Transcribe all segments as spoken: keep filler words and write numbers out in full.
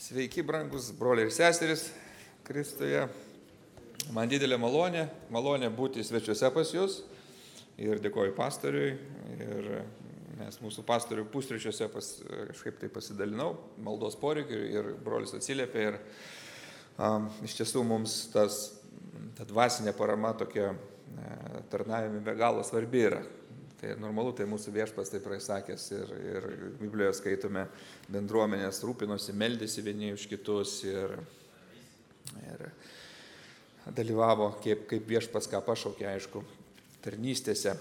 Sveiki, brangus broliai ir seserys Kristuje. Man didelė malonė, malonė būti svečiuose pas jūs ir dėkoju pastoriui. Ir mes mūsų pastorių pusryčiuose pas, kažkaip tai pasidalinau, maldos poreikiu ir brolis atsiliepė. Ir um, iš tiesų mums tas, ta dvasinė parama tokia tarnavime be galo svarbi yra. Tai normalu, tai mūsų viešpas taip praeisakęs ir, ir Biblijoje skaitome, bendruomenės rūpinosi, meldėsi vieni už kitus ir, ir dalyvavo, kaip, kaip viešpas ką pašaukė, aišku, tarnystėse.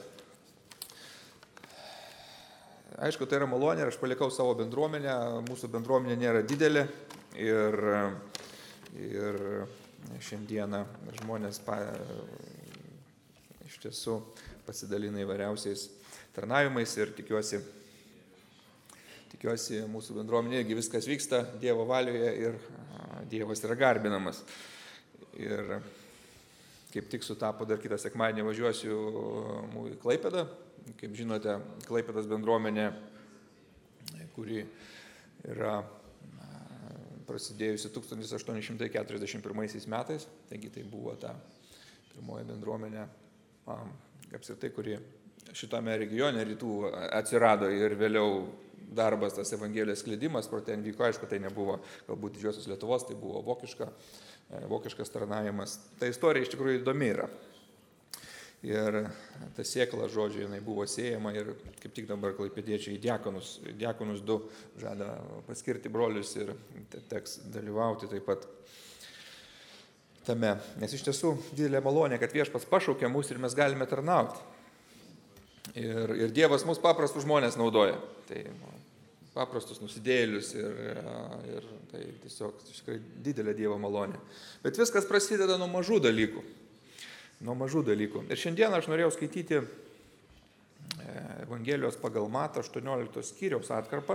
Aišku, tai yra malonė ir aš palikau savo bendruomenę, mūsų bendruomenė nėra didelė ir, ir šiandieną žmonės pa, iš tiesų pasidalina įvairiausiais tarnavimais ir tikiuosi, tikiuosi mūsų bendruomenėje viskas vyksta Dievo valioje ir Dievas yra garbinamas. Ir kaip tik sutapo, dar kitą sekmadienį važiuosiu į Klaipėdą. Kaip žinote, Klaipėdos bendruomenė, kuri yra prasidėjusi tūkstantis aštuoni šimtai keturiasdešimt pirmaisiais metais, taigi tai buvo ta pirmoji bendruomenė apskritai, kuri šitame regione rytų atsirado ir vėliau darbas, tas Evangelijos skleidimas, kur ten vyko, aišku, tai nebuvo galbūt didžiosios Lietuvos, tai buvo vokiška, vokiškas tarnavimas. Ta istorija iš tikrųjų įdomi yra. Ir ta sėkla, žodžiu, jinai buvo siejama ir kaip tik dabar klaipėdiečiai diakonus, diakonus du žada paskirti brolius ir teks dalyvauti taip pat tame. Nes iš tiesų didelė malonė, kad viešpats pašaukė mus ir mes galime tarnauti. Ir, ir Dievas mus paprastus žmonės naudoja. Tai paprastus nusidėjėlius ir, ir tai tiesiog tikrai didelė Dievo malonė. Bet viskas prasideda nuo mažų dalykų. Nuo mažų dalykų. Ir šiandien aš norėjau skaityti Evangelijos pagal Matą aštuoniolikto skyriaus atkarpą.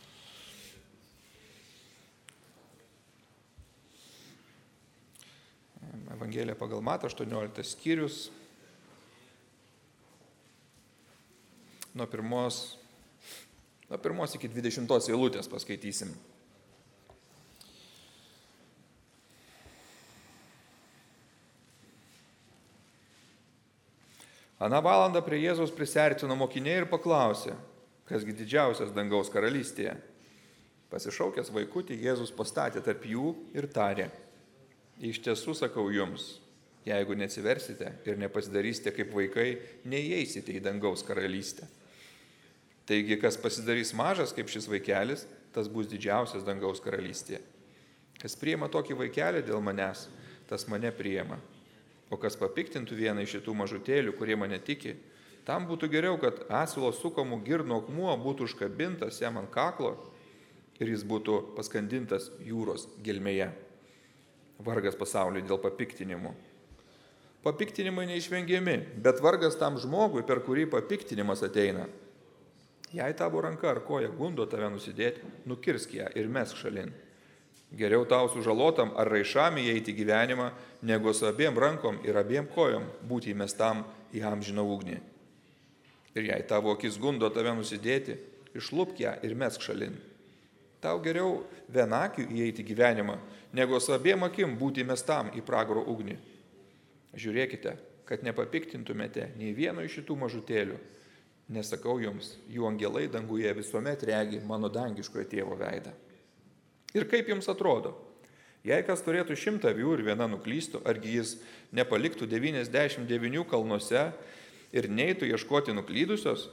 Evangelija pagal Matą aštuonioliktas skyrius. Nuo pirmos, nuo pirmos iki dvidešimtos eilutės paskaitysim. Aną valandą prie Jėzaus prisiartino mokiniai ir paklausė, kasgi didžiausias dangaus karalystėje. Pasišaukęs vaikutį, Jėzus pastatė tarp jų ir tarė: iš tiesų sakau jums, jeigu neatsiversite ir nepasidarysite kaip vaikai, neįeisite į dangaus karalystę. Taigi, kas pasidarys mažas kaip šis vaikelis, tas bus didžiausias dangaus karalystėje. Kas priima tokį vaikelį dėl manęs, tas mane priima. O kas papiktintų vieną iš šitų mažutėlių, kurie mane tiki, tam būtų geriau, kad asilo sukamų girnų akmuo būtų užkabintas jam ant kaklo ir jis būtų paskandintas jūros gelmėje. Vargas pasauliui dėl papiktinimų. Papiktinimai neišvengiami, bet vargas tam žmogui, per kurį papiktinimas ateina. Jei tavo ranka ar koja gundo tave nusidėti, nukirsk ją ir mesk šalin. Geriau tau sužalotam ar raišam įeiti gyvenimą, negu su abiem rankom ir abiem kojom būti įmestam į amžiną ugnį. Ir jei tavo akis gundo tave nusidėti, išlupk ją ir mesk šalin. Tau geriau vienakiu įeiti gyvenimą, negu su abiem akim būti įmestam į pragaro ugnį. Žiūrėkite, kad nepapiktintumėte nei vieno iš šitų mažutėlių. Nesakau jums, jų angelai danguje visuomet regi mano dangiškojo tėvo veidą. Ir kaip jums atrodo, jei kas turėtų šimtą avių ir viena nuklystų, argi jis nepaliktų devyniasdešimt devynių kalnuose ir neitų ieškoti nuklydusios?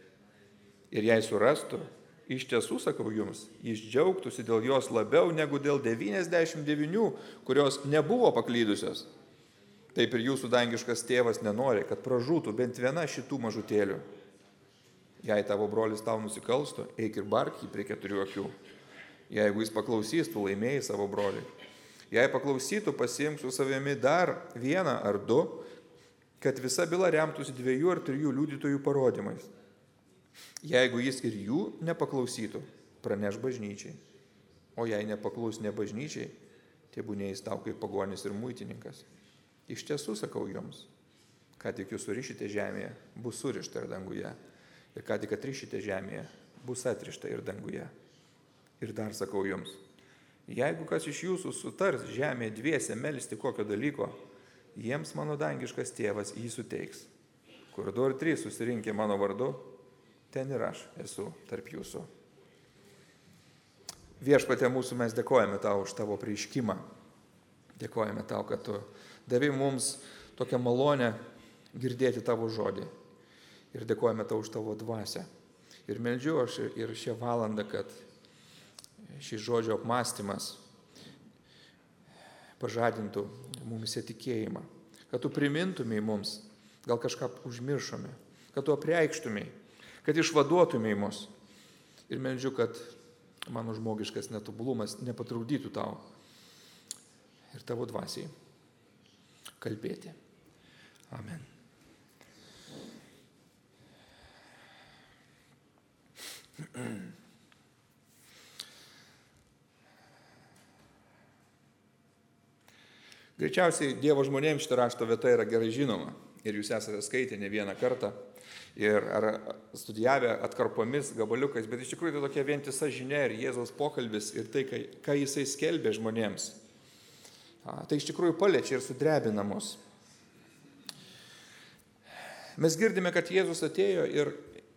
Ir jei surastų, iš tiesų sakau jums, jis džiaugtųsi dėl jos labiau negu dėl devyniasdešimt devynių, kurios nebuvo paklydusios. Taip ir jūsų dangiškas tėvas nenori, kad pražūtų bent viena šitų mažutėlių. Jei tavo brolis tau nusikalstų, eik ir bark jį prie keturių akių. Jeigu jis paklausys, tu laimėjai savo brolį. Jei paklausytų, pasiimk su savimi dar vieną ar du, kad visa byla remtųsi dviejų ar trijų liudytojų parodymais. Jeigu jis ir jų nepaklausytų, praneš bažnyčiai. O jei nepaklaus ne bažnyčiai, tebūnie jis tau kaip pagonis ir muitininkas. Iš tiesų sakau jums, ką tik jūs surišite žemėje, bus surišta ir danguje. Ir ką tik atrišite žemėje, bus atrišta ir danguje. Ir dar sakau jums, Jeigu kas iš jūsų sutars žemėje dviese melsti kokio dalyko, jiems mano dangiškas tėvas jį suteiks. Kur du ar trys susirinkė mano vardu, ten ir aš esu tarp jūsų. Viešpatie mūsų, mes dėkojame tau už tavo prieiškimą. Dėkojame tau, kad tu davai mums tokią malonę girdėti tavo žodį. Ir dėkojame tau už tavo dvasią. Ir meldžiu aš ir šią valandą, kad šis žodžio apmąstymas pažadintų mumise tikėjimą. Kad tu primintumėj mums, gal kažką užmiršome, kad tu apreikštumėj, kad išvaduotumėj mus. Ir meldžiu, kad mano žmogiškas netobulumas nepatrukdytų tau ir tavo dvasiai kalbėti. Amen. Greičiausiai Dievo žmonėms šitą rašto vieta yra gerai žinoma ir jūs esate skaitę ne vieną kartą ir ar studijavę atkarpomis, gabaliukais, bet iš tikrųjų tai tokia vientisa žinia ir Jėzaus pokalbis ir tai, ką jisai skelbė žmonėms. Tai iš tikrųjų paliečia ir sudrebina mus. Mes girdime, kad Jėzus atėjo ir,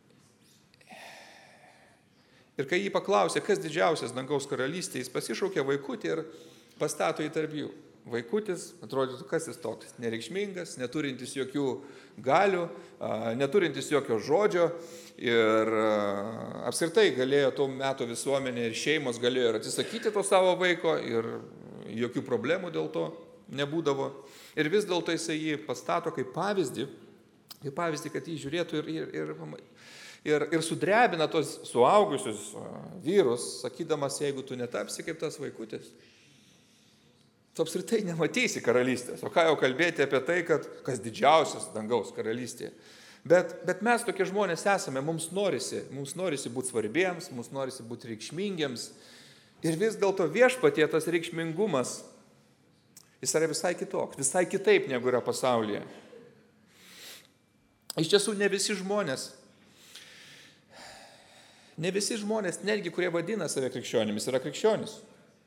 ir kai jį paklausė, kas didžiausias dangaus karalystė, jis pasišaukė vaikutį ir pastato jį tarp jų. Vaikutis, atrodytų, kas jis toks, nereikšmingas, neturintis jokių galių, neturintis jokio žodžio ir apskritai galėjo tuo metu visuomenė ir šeimos galėjo ir atsisakyti to savo vaiko ir jokių problemų dėl to nebūdavo. Ir vis dėlto jisai jį pastato kaip pavyzdį, kaip pavyzdį, kad jį žiūrėtų ir, ir, ir, ir, ir sudrebina tos suaugusius vyrus, sakydamas, jeigu tu netapsi kaip tas vaikutis, tu apskritai nematysi karalystės. O ką jau kalbėti apie tai, kad kas didžiausias dangaus karalystėje. Bet, bet mes tokie žmonės esame, mums norisi, mums norisi būti svarbiems, mums norisi būti reikšmingiems. Ir vis dėlto viešpatie tas reikšmingumas, jis yra visai kitoks, visai kitaip negu yra pasaulyje. Iš tiesų ne visi žmonės, ne visi žmonės, netgi kurie vadina save krikščionimis, yra krikščionis.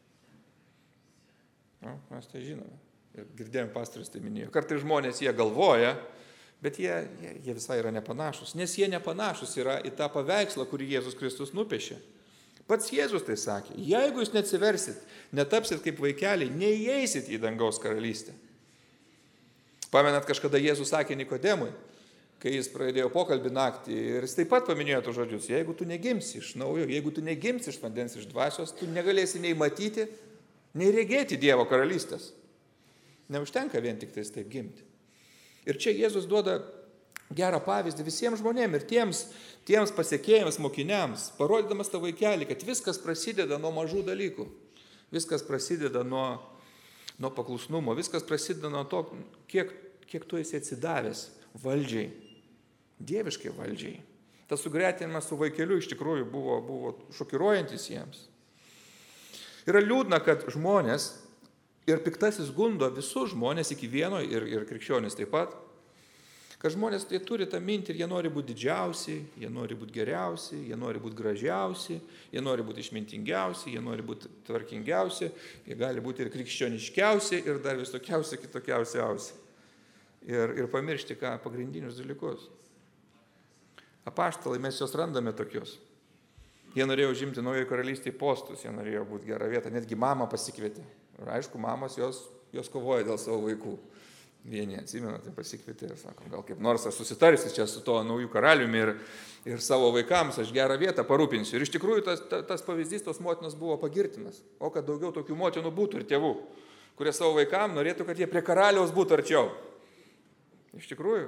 No, mes tai žinome. Ir girdėjom, pastorius tai minėjo. Kartais žmonės jie galvoja, bet jie, jie, jie visai yra nepanašus. Nes jie nepanašus yra į tą paveikslą, kurį Jėzus Kristus nupiešė. Pats Jėzus tai sakė, jeigu jūs neatsiversit, netapsit kaip vaikeliai, neįeisit į dangaus karalystę. Pamenat, kažkada Jėzus sakė Nikodemui, kai jis pradėjo pokalbį naktį ir jis taip pat paminėjo tus žodžius, jeigu tu negimsi iš naujo, jeigu tu negimsi iš vandens, iš dvasios, tu negalėsi nei matyti, nei regėti Dievo karalystės. Neužtenka vien tik tais taip gimti. Ir čia Jėzus duoda gerą pavyzdį visiems žmonėms ir tiems, tiems pasiekėjams, mokiniams, parodydamas tą vaikelį, kad viskas prasideda nuo mažų dalykų. Viskas prasideda nuo, nuo paklusnumo, viskas prasideda nuo to, kiek, kiek tu esi atsidavęs valdžiai, dieviškai valdžiai. Tas sugretinimas su vaikeliu iš tikrųjų buvo, buvo šokiruojantis jiems. Yra liūdna, kad žmonės ir piktasis gundo visus žmonės iki vieno ir, ir krikščionys taip pat, kad žmonės tai turi tą mintį ir jie nori būti didžiausi, jie nori būti geriausi, jie nori būti gražiausi, jie nori būti išmintingiausi, jie nori būti tvarkingiausi, jie gali būti ir krikščioniškiausi ir dar visokiausi, kitokiausiausi. Ir, ir pamiršti ką pagrindinius dalykus. Apaštalai, mes juos randame tokius. Jie norėjo užimti naujoje karalystėje postus, jie norėjo būti gerą vietą, netgi mamą pasikvietė. Ir aišku, mamos jos, jos kovoja dėl savo vaikų. Vieni atsimena, tai pasikvietė ir sako, gal kaip nors aš susitarsiu čia su to naujų karaliumi ir, ir savo vaikams aš gerą vietą parūpinsiu. Ir iš tikrųjų tas, tas pavyzdys tos motinos buvo pagirtinas. O kad daugiau tokių motinų būtų ir tėvų, kurie savo vaikams norėtų, kad jie prie karaliaus būtų arčiau. Iš tikrųjų.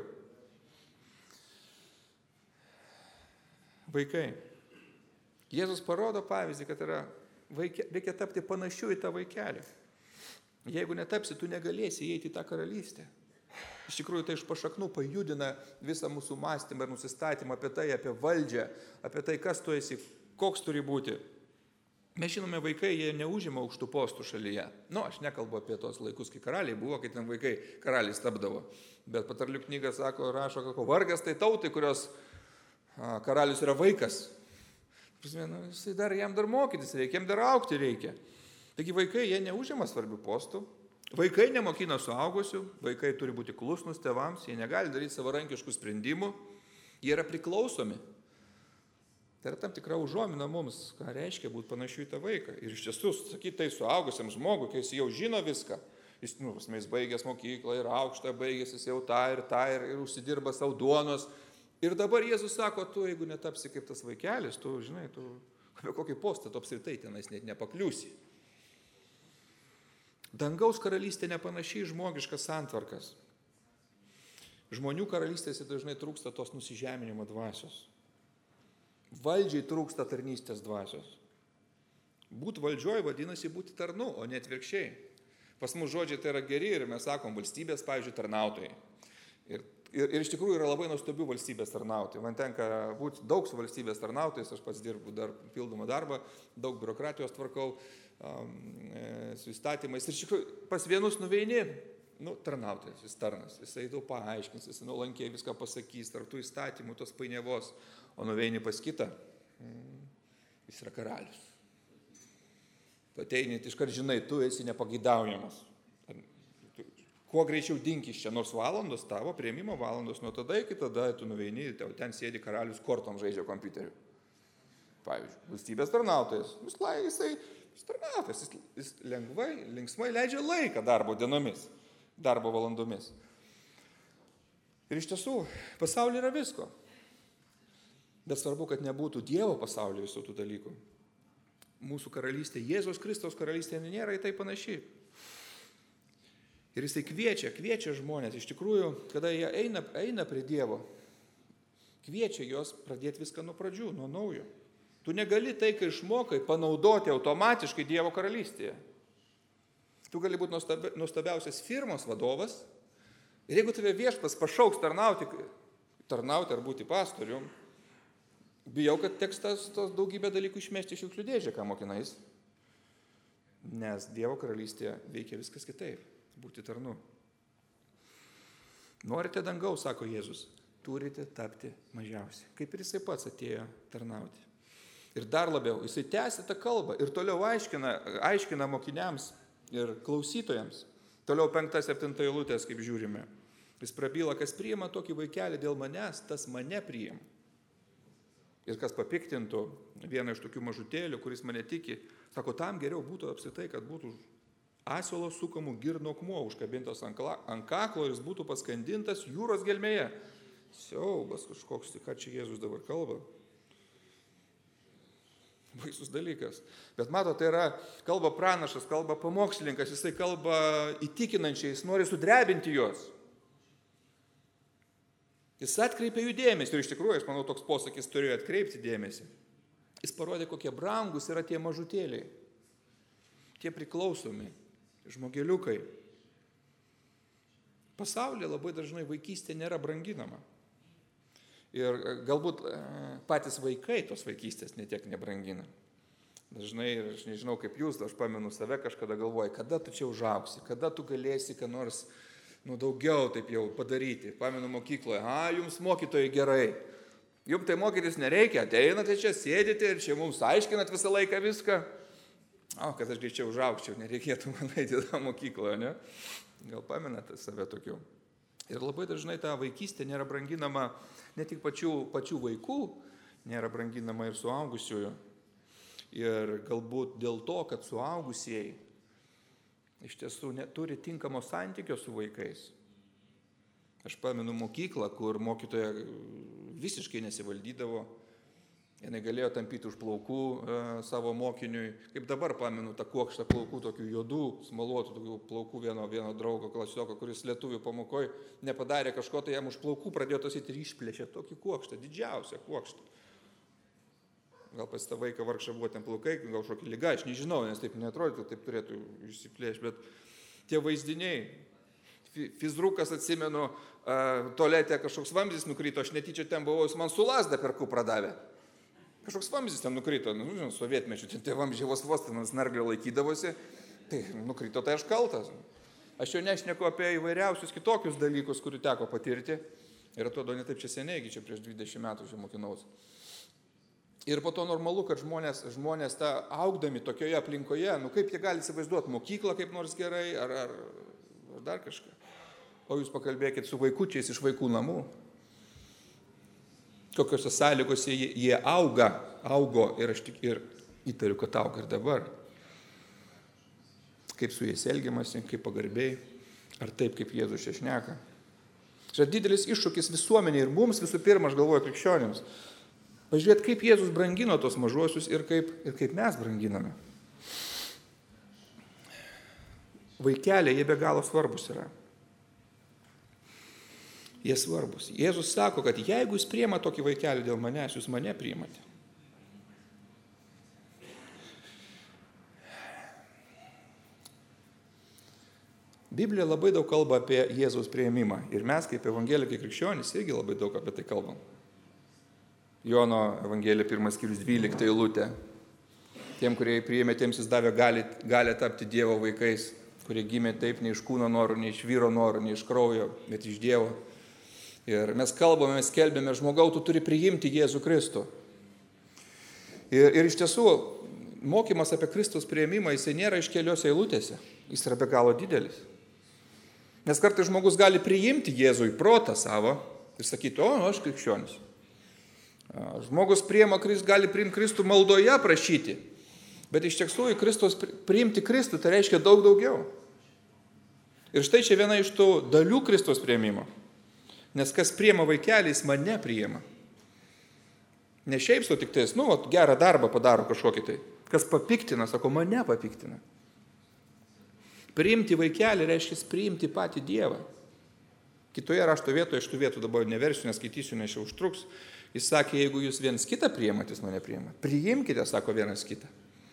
Vaikai. Jėzus parodo pavyzdį, kad yra, vaikė, reikia tapti panašiu į tą vaikelį. Jeigu netapsi, tu negalėsi įeiti į tą karalystę. Iš tikrųjų, tai iš pašaknų pajudina visą mūsų mąstymą ir nusistatymą apie tai, apie valdžią, apie tai, kas tu esi, koks turi būti. Mes žinome, vaikai, jie neužima aukštų postų šalyje. Nu, aš nekalbu apie tos laikus, kai karaliai buvo, kai ten vaikai karaliais tapdavo. Bet patarlių knyga sako, rašo, kako vargas tai tautai, kurios a, karalius yra vaikas. Jisai dar jam dar mokytis reikia, jam dar aukti reikia. Taigi vaikai, jie neužima svarbių postų, vaikai nemokina suaugusių, vaikai turi būti klusnus tėvams, jie negali daryti savarankiškų sprendimų, jie yra priklausomi. Tai yra tam tikra užuomina mums, ką reiškia būti panašiu į tą vaiką. Ir iš tiesų, sakyti tai suaugusiam žmogui, kai jis jau žino viską, jis, nu, jis baigęs mokyklą ir aukštą, baigęs jis jau tą ir tą ir, ir užsidirba savo duonos. Ir dabar Jėzus sako, tu jeigu netapsi kaip tas vaikelis, tu, žinai, tu apie kokį postą tu apskritai tenais net nepakliūsi. Dangaus karalystė nepanašiai žmogiškas santvarkas. Žmonių karalystėse dažnai trūksta tos nusižeminimo dvasios. Valdžiai trūksta tarnystės dvasios. Būt valdžioj vadinasi būti tarnu, o ne atvirkščiai. Pas mus žodžiai tai yra geri ir mes sakom valstybės, pavyzdžiui, tarnautojai. Ir, ir, ir iš tikrųjų yra labai nuostabių valstybės tarnautojai. Man tenka būti daug su valstybės tarnautojais, aš pats dirbu dar pildomą darbą, daug biurokratijos tvarkau, um, su įstatymais. Ir iš tikrųjų pas vienus nuveini, nu, tarnautojas, jis tarnas, jisai daug paaiškins, jisai nuolankiai viską pasakys, tarp tų įstatymų, tos painiavos, o nuveini pas kitą, jis yra karalius. Tu ateini, iškart žinai, tu esi nepageidaujamas. Kuo greičiau dink iš čia, nors valandos tavo, priėmimo valandos, nuo tada iki tada tu nuveini, ten sėdi karalius kortom žaidžia kompiuteriu. Pavyzdžiui, valstybės tarnautojas, jis, jisai, jis tarnautojas, jis, jis lengvai, linksmai leidžia laiką darbo dienomis, darbo valandomis. Ir iš tiesų, pasaulyje yra visko. Bet svarbu, kad nebūtų Dievo pasaulyje visų tų dalykų. Mūsų karalystė, Jėzaus Kristaus karalystė nėra į tai panaši. Ir jisai kviečia, kviečia žmonės, iš tikrųjų, kada jie eina, eina prie Dievo, kviečia juos pradėti viską nuo pradžių, nuo naujo. Tu negali tai, kai išmokai, panaudoti automatiškai Dievo karalystėje. Tu gali būti nuostabi, nuostabiausias firmos vadovas ir jeigu tave viešpas pašauks tarnauti, tarnauti ar būti pastorium, bijau, kad teks tas daugybę dalykų išmesti iš šiukšlių dėžę, ką mokinais. Nes Dievo karalystėje veikia viskas kitaip. Būti tarnu. Norite dangaus, sako Jėzus, turite tapti mažiausi. Kaip ir jisai pats atėjo tarnauti. Ir dar labiau, jisai tęsia tą kalbą ir toliau aiškina, aiškina mokiniams ir klausytojams. Toliau penkta, septinta eilutės, kaip žiūrime. Jis prabyla, kas priima tokį vaikelį dėl manęs, tas mane priima. Ir kas papiktintų vieną iš tokių mažutėlių, kuris mane tiki, sako, tam geriau būtų apsitai, kad būtų asilo sukamų girno akmuo užkabintas ant kaklo ir jis būtų paskandintas jūros gelmėje. Siaubas kažkoks, tai ką čia Jėzus dabar kalba? Baisus dalykas. Bet mato, tai yra kalba pranašas, kalba pamokslininkas, jisai kalba įtikinančiai, jis nori sudrebinti juos. Jis atkreipė jų dėmesį ir iš tikrųjų, aš manau, toks posakis turėjo atkreipti dėmesį. Jis parodė, kokie brangus yra tie mažutėliai, tie priklausomi, žmogeliukai. Pasaulyje labai dažnai vaikystė nėra branginama. Ir galbūt patys vaikai tos vaikystės netiek nebrangina. Dažnai, aš nežinau kaip jūs, aš pamenu save kažkada galvoju, kada tu čia užauksi, kada tu galėsi ką nors nu, daugiau taip jau padaryti. Pamenu mokykloje, a, jums mokytojai gerai. Jums tai mokytis nereikia, ateinate čia, sėdite ir čia mums aiškinat visą laiką viską. O, kad aš greičiau užaugčiau, nereikėtų man eiti tą mokykloje, ne? Gal pamenate save tokių. Ir labai dažnai ta vaikystė nėra branginama ne tik pačių, pačių vaikų, nėra branginama ir suaugusiųjų. Ir galbūt dėl to, kad suaugusieji iš tiesų neturi tinkamo santykio su vaikais. Aš pamenu mokyklą, kur mokytoja visiškai nesivaldydavo. Jis galėjo tampyti už plaukų e, savo mokiniui. Kaip dabar pamenu tą kuokštą plaukų, tokių juodų, smaluotų tokių plaukų vieno, vieno draugo klasioko, kuris lietuvių pamokoje nepadarė kažko, tai jam už plaukų pradėjo tasyti ir išplėšė tokį kuokštą, didžiausią kuokštą. Gal pas tą vaiką vargšą buvo ten plaukai, gal kažkokia lyga, aš nežinau, nes taip neatrodytų, taip turėtų išsiplėšti, bet tie vaizdiniai. Fizrukas, atsimenu, e, tualete kažkoks vamzdis nukrito, aš netyčia ten buvau, jis man su lazda perku pradavė. Kažkoks vamzdis ten nukrito, nu, žinot, sovietmečių, ten tie vamzdžiai vos vos ten ant snarglio laikydavosi, tai nukrito, tai aš kaltas. Aš jau nešneku apie įvairiausius kitokius dalykus, kurių teko patirti. Ir atrodo, ne taip čia seniai, čia prieš dvidešimt metų čia mokinaus. Ir po to normalu, kad žmonės, žmonės tą augdami tokioje aplinkoje, nu kaip jie gali įsivaizduoti mokyklą kaip nors gerai, ar, ar, ar dar kažką. O jūs pakalbėkit su vaikučiais iš vaikų namų. Kokiose sąlygose jie, jie auga, augo ir aš tik ir įtariu, kad auga ir dabar. Kaip su jais elgiamasi, kaip pagarbiai, ar taip, kaip Jėzus čia šneka. Čia didelis iššūkis visuomeniai ir mums visų pirma, aš galvoju, krikščionims. Pažiūrėt, kaip Jėzus brangino tos mažuosius ir kaip, ir kaip mes branginame. Vaikeliai, jie be galo svarbus yra. Jie svarbus. Jėzus sako, kad jeigu jūs priima tokį vaikelį dėl manęs, jūs mane priimate. Biblija labai daug kalba apie Jėzaus priėmimą. Ir mes, kaip evangelikai krikščionys, irgi labai daug apie tai kalbam. Jono evangelija pirmas skyrius dvylikta eilutė. Tiem, kurie priėmė, tiems jis davė gali, gali tapti Dievo vaikais, kurie gimė taip ne iš kūno norų, ne iš vyro norų, ne iš kraujo, bet iš Dievo. Ir mes kalbame, mes skelbėme, žmogau, tu turi priimti Jėzų Kristų. Ir, ir iš tiesų, mokymas apie Kristaus priėmimą, jisai nėra iš keliose eilutėse, jis yra be galo didelis. Nes kartais žmogus gali priimti Jėzų į protą savo ir sakyti, o, aš krikščionis. Žmogus priima, gali priimti Kristų maldoje prašyti, bet iš tiesų į Kristus, priimti Kristų tai reiškia daug daugiau. Ir štai čia viena iš tų dalių Kristaus priėmimo. Nes kas priima vaikelį, jis mane priima. Ne šiaip su tik tais, nu, gerą darbą padaro kažkokį tai. Kas papiktina, sako, mane papiktina. Priimti vaikelį reiškia priimti patį Dievą. Kitoje rašto vietoje, iš tų vietų dabar neversiu, neskaitysiu, nes čia užtruks. Jis sakė, jeigu jūs vienas kitą priimat, jis mane priima. Priimkite, sako, vienas kitą.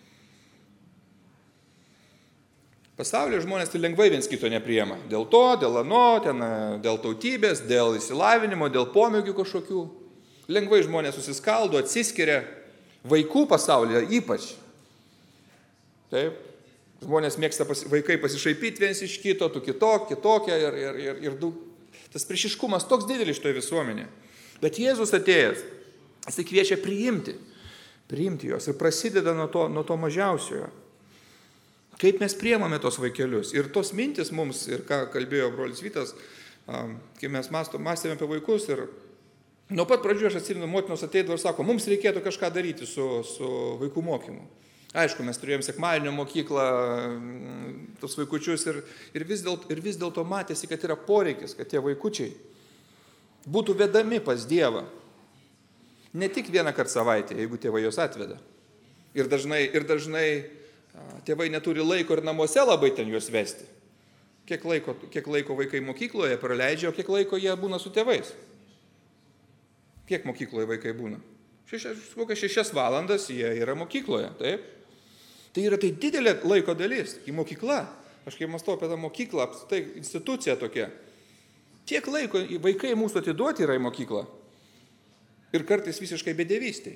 Pasaulyje žmonės tai lengvai vienas kito nepriima. Dėl to, dėl ano, ten, dėl tautybės, dėl išsilavinimo, dėl pomėgių kažkokių. Lengvai žmonės susiskaldo, atsiskiria. Vaikų pasaulyje ypač. Taip. Žmonės mėgsta pasi, vaikai pasišaipyti vienas iš kito, tu kitok, kitokia ir, ir, ir, ir daug. Tas priešiškumas toks didelis šitoje visuomenėje. Bet Jėzus atėjęs, jis kviečia priimti, priimti juos ir prasideda nuo to, nuo to mažiausiojo. Kaip mes priimame tos vaikelius. Ir tos mintis mums, ir ką kalbėjo brolis Vytas, kai mes mąstėme apie vaikus, ir nuo pat pradžių aš atsimenu, motinos ateidavo ir sako, mums reikėtų kažką daryti su, su vaikų mokymu. Aišku, mes turėjom sekmadienio mokyklą, tos vaikučius ir, ir vis dėlto dėl matėsi, kad yra poreikis, kad tie vaikučiai būtų vedami pas Dievą. Ne tik vieną kartą savaitę, jeigu tėvai jos atveda. Ir dažnai, ir dažnai tėvai neturi laiko ir namuose labai ten juos vesti. Kiek laiko, kiek laiko vaikai mokykloje praleidžia, o kiek laiko jie būna su tėvais. Kiek mokykloje vaikai būna? Šešias, kokias šešias valandas jie yra mokykloje, taip? Tai yra tai didelė laiko dalis, į mokyklą. Aš kai mąstau apie tą mokyklą, tai institucija tokia. Tiek laiko vaikai mūsų atiduoti yra į mokyklą. Ir kartais visiškai bedievystiai.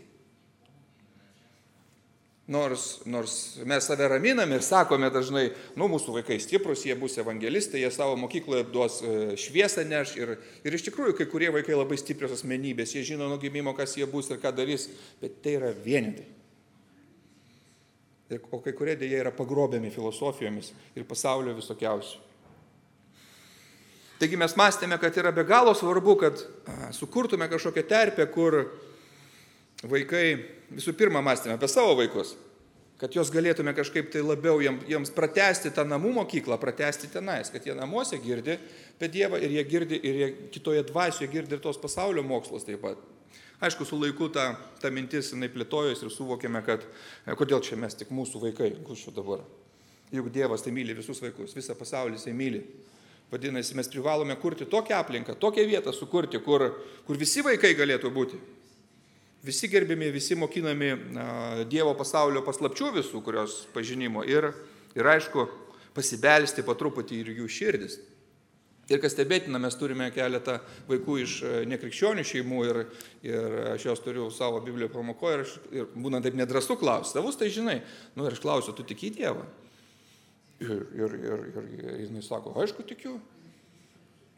Nors, nors mes save raminame ir sakome dažnai, nu, mūsų vaikai stiprus, jie bus evangelistai, jie savo mokykloje duos šviesą neš. Ir, ir iš tikrųjų, kai kurie vaikai labai stiprios asmenybės, jie žino nuo gimimo, kas jie bus ir ką darys, bet tai yra vienetai. Ir, o kai kurie dėja yra pagrobiami filosofijomis ir pasaulio visokiausių. Taigi mes mąstėme, kad yra be galo svarbu, kad a, sukurtume kažkokią terpę, kur vaikai, visų pirma, mąstėme apie savo vaikus, kad jos galėtume kažkaip tai labiau jiems, jiems pratesti tą namų mokyklą, pratesti tenais, kad jie namuose girdi apie Dievą ir jie girdi, ir jie kitoje dvasioje girdi ir tos pasaulio mokslus taip pat. Aišku, su laiku ta, ta mintis jinai plėtojus ir suvokėme, kad kodėl čia mes tik mūsų vaikai, kur čia dabar. Juk Dievas tai myli visus vaikus, visą pasaulį jisai myli. Vadinasi, mes privalome kurti tokią aplinką, tokią vietą sukurti, kur, kur visi vaikai galėtų būti. Visi gerbimi, visi mokinami na, Dievo pasaulio paslapčių visų, kurios pažinimo. Ir, ir aišku, pasibelsti po truputį ir jų širdis. Ir kas stebėtina, mes turime keletą vaikų iš nekrikščionių šeimų ir, ir aš jos turiu savo Bibliją pamokoje ir, aš, ir būna taip nedrąsu klausti. Savus tai žinai. Nu ir aš klausiu, tu tiki Dievą? Ir, ir, ir, ir, ir jinai sako, aišku, tikiu.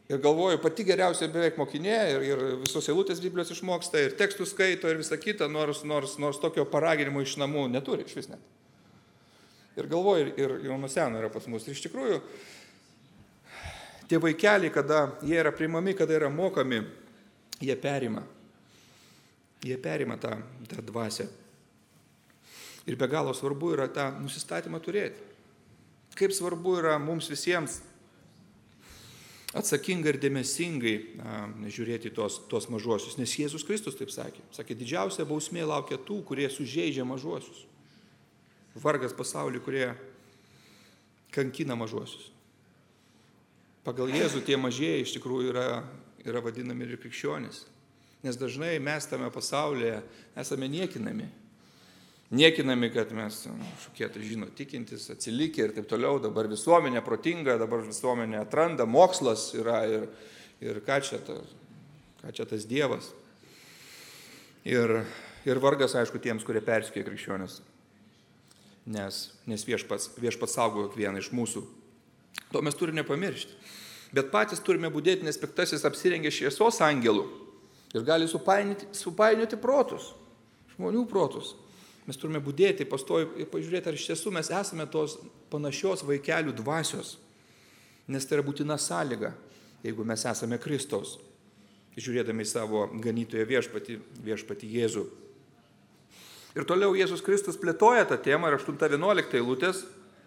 Ir galvoju, pati geriausia beveik mokinė ir, ir visos eilutės Biblijos išmoksta, ir tekstus skaito, ir visa kita, nors, nors, nors tokio paraginimo iš namų neturi, iš vis net. Ir galvoju, ir, ir jau nuo seno yra pas mus. Ir iš tikrųjų, tie vaikeliai, kada jie yra priimami, kada yra mokami, jie perima. Jie perima tą, tą dvasią. Ir be galo svarbu yra tą nusistatymą turėti. Kaip svarbu yra mums visiems atsakingai ir dėmesingai na, žiūrėti tos, tos mažuosius. Nes Jėzus Kristus taip sakė. Sakė, didžiausia bausmė laukia tų, kurie sužeidžia mažuosius. Vargas pasauliui, kurie kankina mažuosius. Pagal Jėzų tie mažieji iš tikrųjų yra, yra vadinami ir krikščionys. Nes dažnai mes tame pasaulyje esame niekinami. Niekinami, kad mes, šokie, tai žino, tikintis, atsilikę ir taip toliau, dabar visuomenė protinga, dabar visuomenė atranda, mokslas yra ir, ir ką, čia ta, ką čia tas Dievas. Ir, ir vargas, aišku, tiems, kurie persikėja krikščionis, nes, nes viešpats, viešpats saugo kiekvieną iš mūsų. To mes turime nepamiršti. Bet patys turime budėti, nes piktasis apsirengia šviesos angelų ir gali supainioti, supainioti protus, žmonių protus. Mes turime budėti, pastoji ir pažiūrėti, ar iš tiesų mes esame tos panašios vaikelių dvasios. Nes tai yra būtina sąlyga, jeigu mes esame Kristaus, žiūrėdami į savo ganytoją viešpatį, viešpatį Jėzų. Ir toliau Jėzus Kristus plėtoja tą temą ir aštunta vienuolikta eilutės.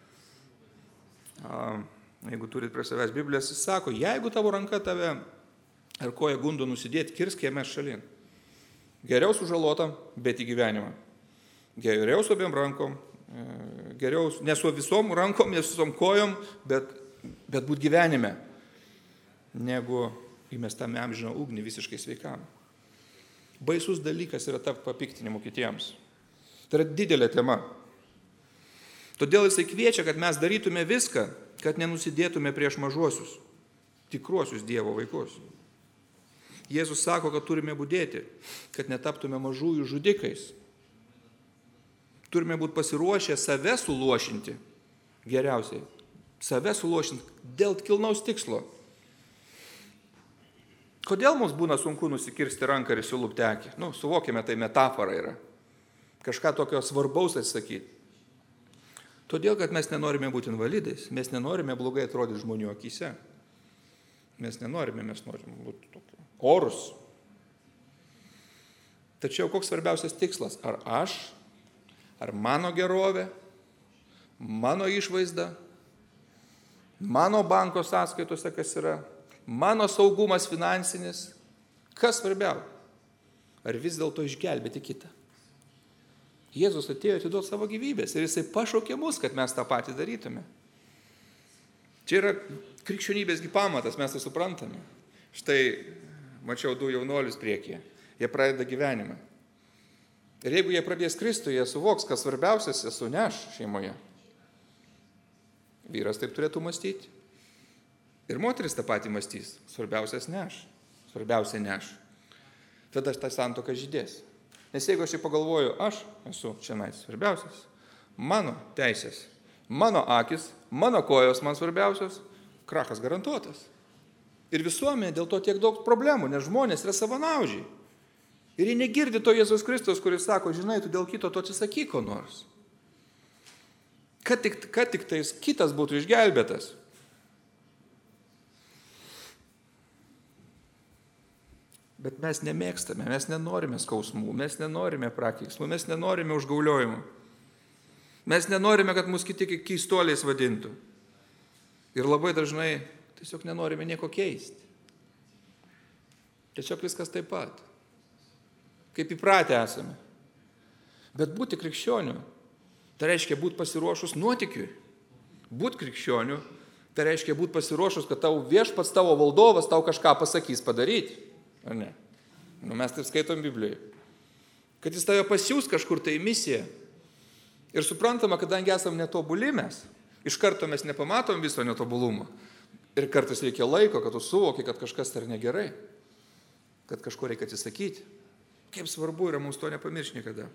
Jeigu turit prie savęs Biblijos, jis sako, jeigu tavo ranka tave ar koja gundo nusidėti, kirsk ją mes šalin. Geriau sužalota, bet į gyvenimą. Geriau su abiem rankom, geriau ne su visom rankom, ne su visom kojom, bet, bet būt gyvenime, negu įmestame amžiną ugnį visiškai sveikam. Baisus dalykas yra tapti papiktinimu kitiems. Tai yra didelė tema. Todėl jisai kviečia, kad mes darytume viską, kad nenusidėtume prieš mažuosius, tikruosius Dievo vaikus. Jėzus sako, kad turime budėti, kad netaptume mažųjų žudikais. Turime būti pasiruošę save suluošinti, geriausiai, save suluošinti dėl kilnaus tikslo. Kodėl mums būna sunku nusikirsti ranką ir sulupti akį? Nu, suvokime, tai metafora yra. Kažką tokio svarbaus atsakyti. Todėl, kad mes nenorime būti invalidais, mes nenorime blogai atrodyti žmonių akyse. Mes nenorime, mes norime būti tokie orus. Tačiau koks svarbiausias tikslas? Ar aš, ar mano gerovė, mano išvaizda, mano banko sąskaitose, kas yra, mano saugumas finansinis, kas svarbiau? Ar vis dėlto išgelbėti kitą? Jėzus atėjo atiduoti savo gyvybės ir jisai pašaukė mus, kad mes tą patį darytume. Čia yra krikščionybėsgi pamatas, mes tai suprantame. Štai mačiau du jaunolius priekyje, jie pradeda gyvenimą. Ir jeigu jie pradės Kristų, jie suvoks, kas svarbiausias esu neš šeimoje. Vyras taip turėtų mąstyti. Ir moteris tą patį mąstys. Svarbiausias neš. Svarbiausia neš. Tada ta santuoka žydės. Nes jeigu aš pagalvoju, aš esu čianais svarbiausias, mano teisės, mano akis, mano kojos man svarbiausios, krachas garantuotas. Ir visuomenė dėl to tiek daug problemų, nes žmonės yra savanaužiai. Ir jie negirdi to Jėzus Kristus, kuris sako, žinai, tu dėl kito to atsisakyk ko nors. Kad tik, kad tik tais kitas būtų išgelbėtas. Bet mes nemėgstame, mes nenorime skausmų, mes nenorime prakeiksmų, mes nenorime užgauliojimų. Mes nenorime, kad mus kiti keistuoliais vadintų. Ir labai dažnai tiesiog nenorime nieko keisti. Tiesiog viskas taip pat. Kaip įpratę esame. Bet būti krikščioniu, tai reiškia būti pasiruošus nuotykiui. Būti krikščioniu, tai reiškia būti pasiruošus, kad tau viešpats, tavo valdovas tau kažką pasakys padaryti. Ar ne? Nu, mes taip skaitom Biblijoje. Kad jis tave pasiūs kažkur tai į misiją. Ir suprantama, kadangi esam netobuli mes, iš karto mes nepamatom viso netobulumo. Ir kartais reikia laiko, kad tu suvoki, kad kažkas tai negerai. Kad kažko reikia atsisakyti. Kaip svarbu yra mums to nepamiršti niekada.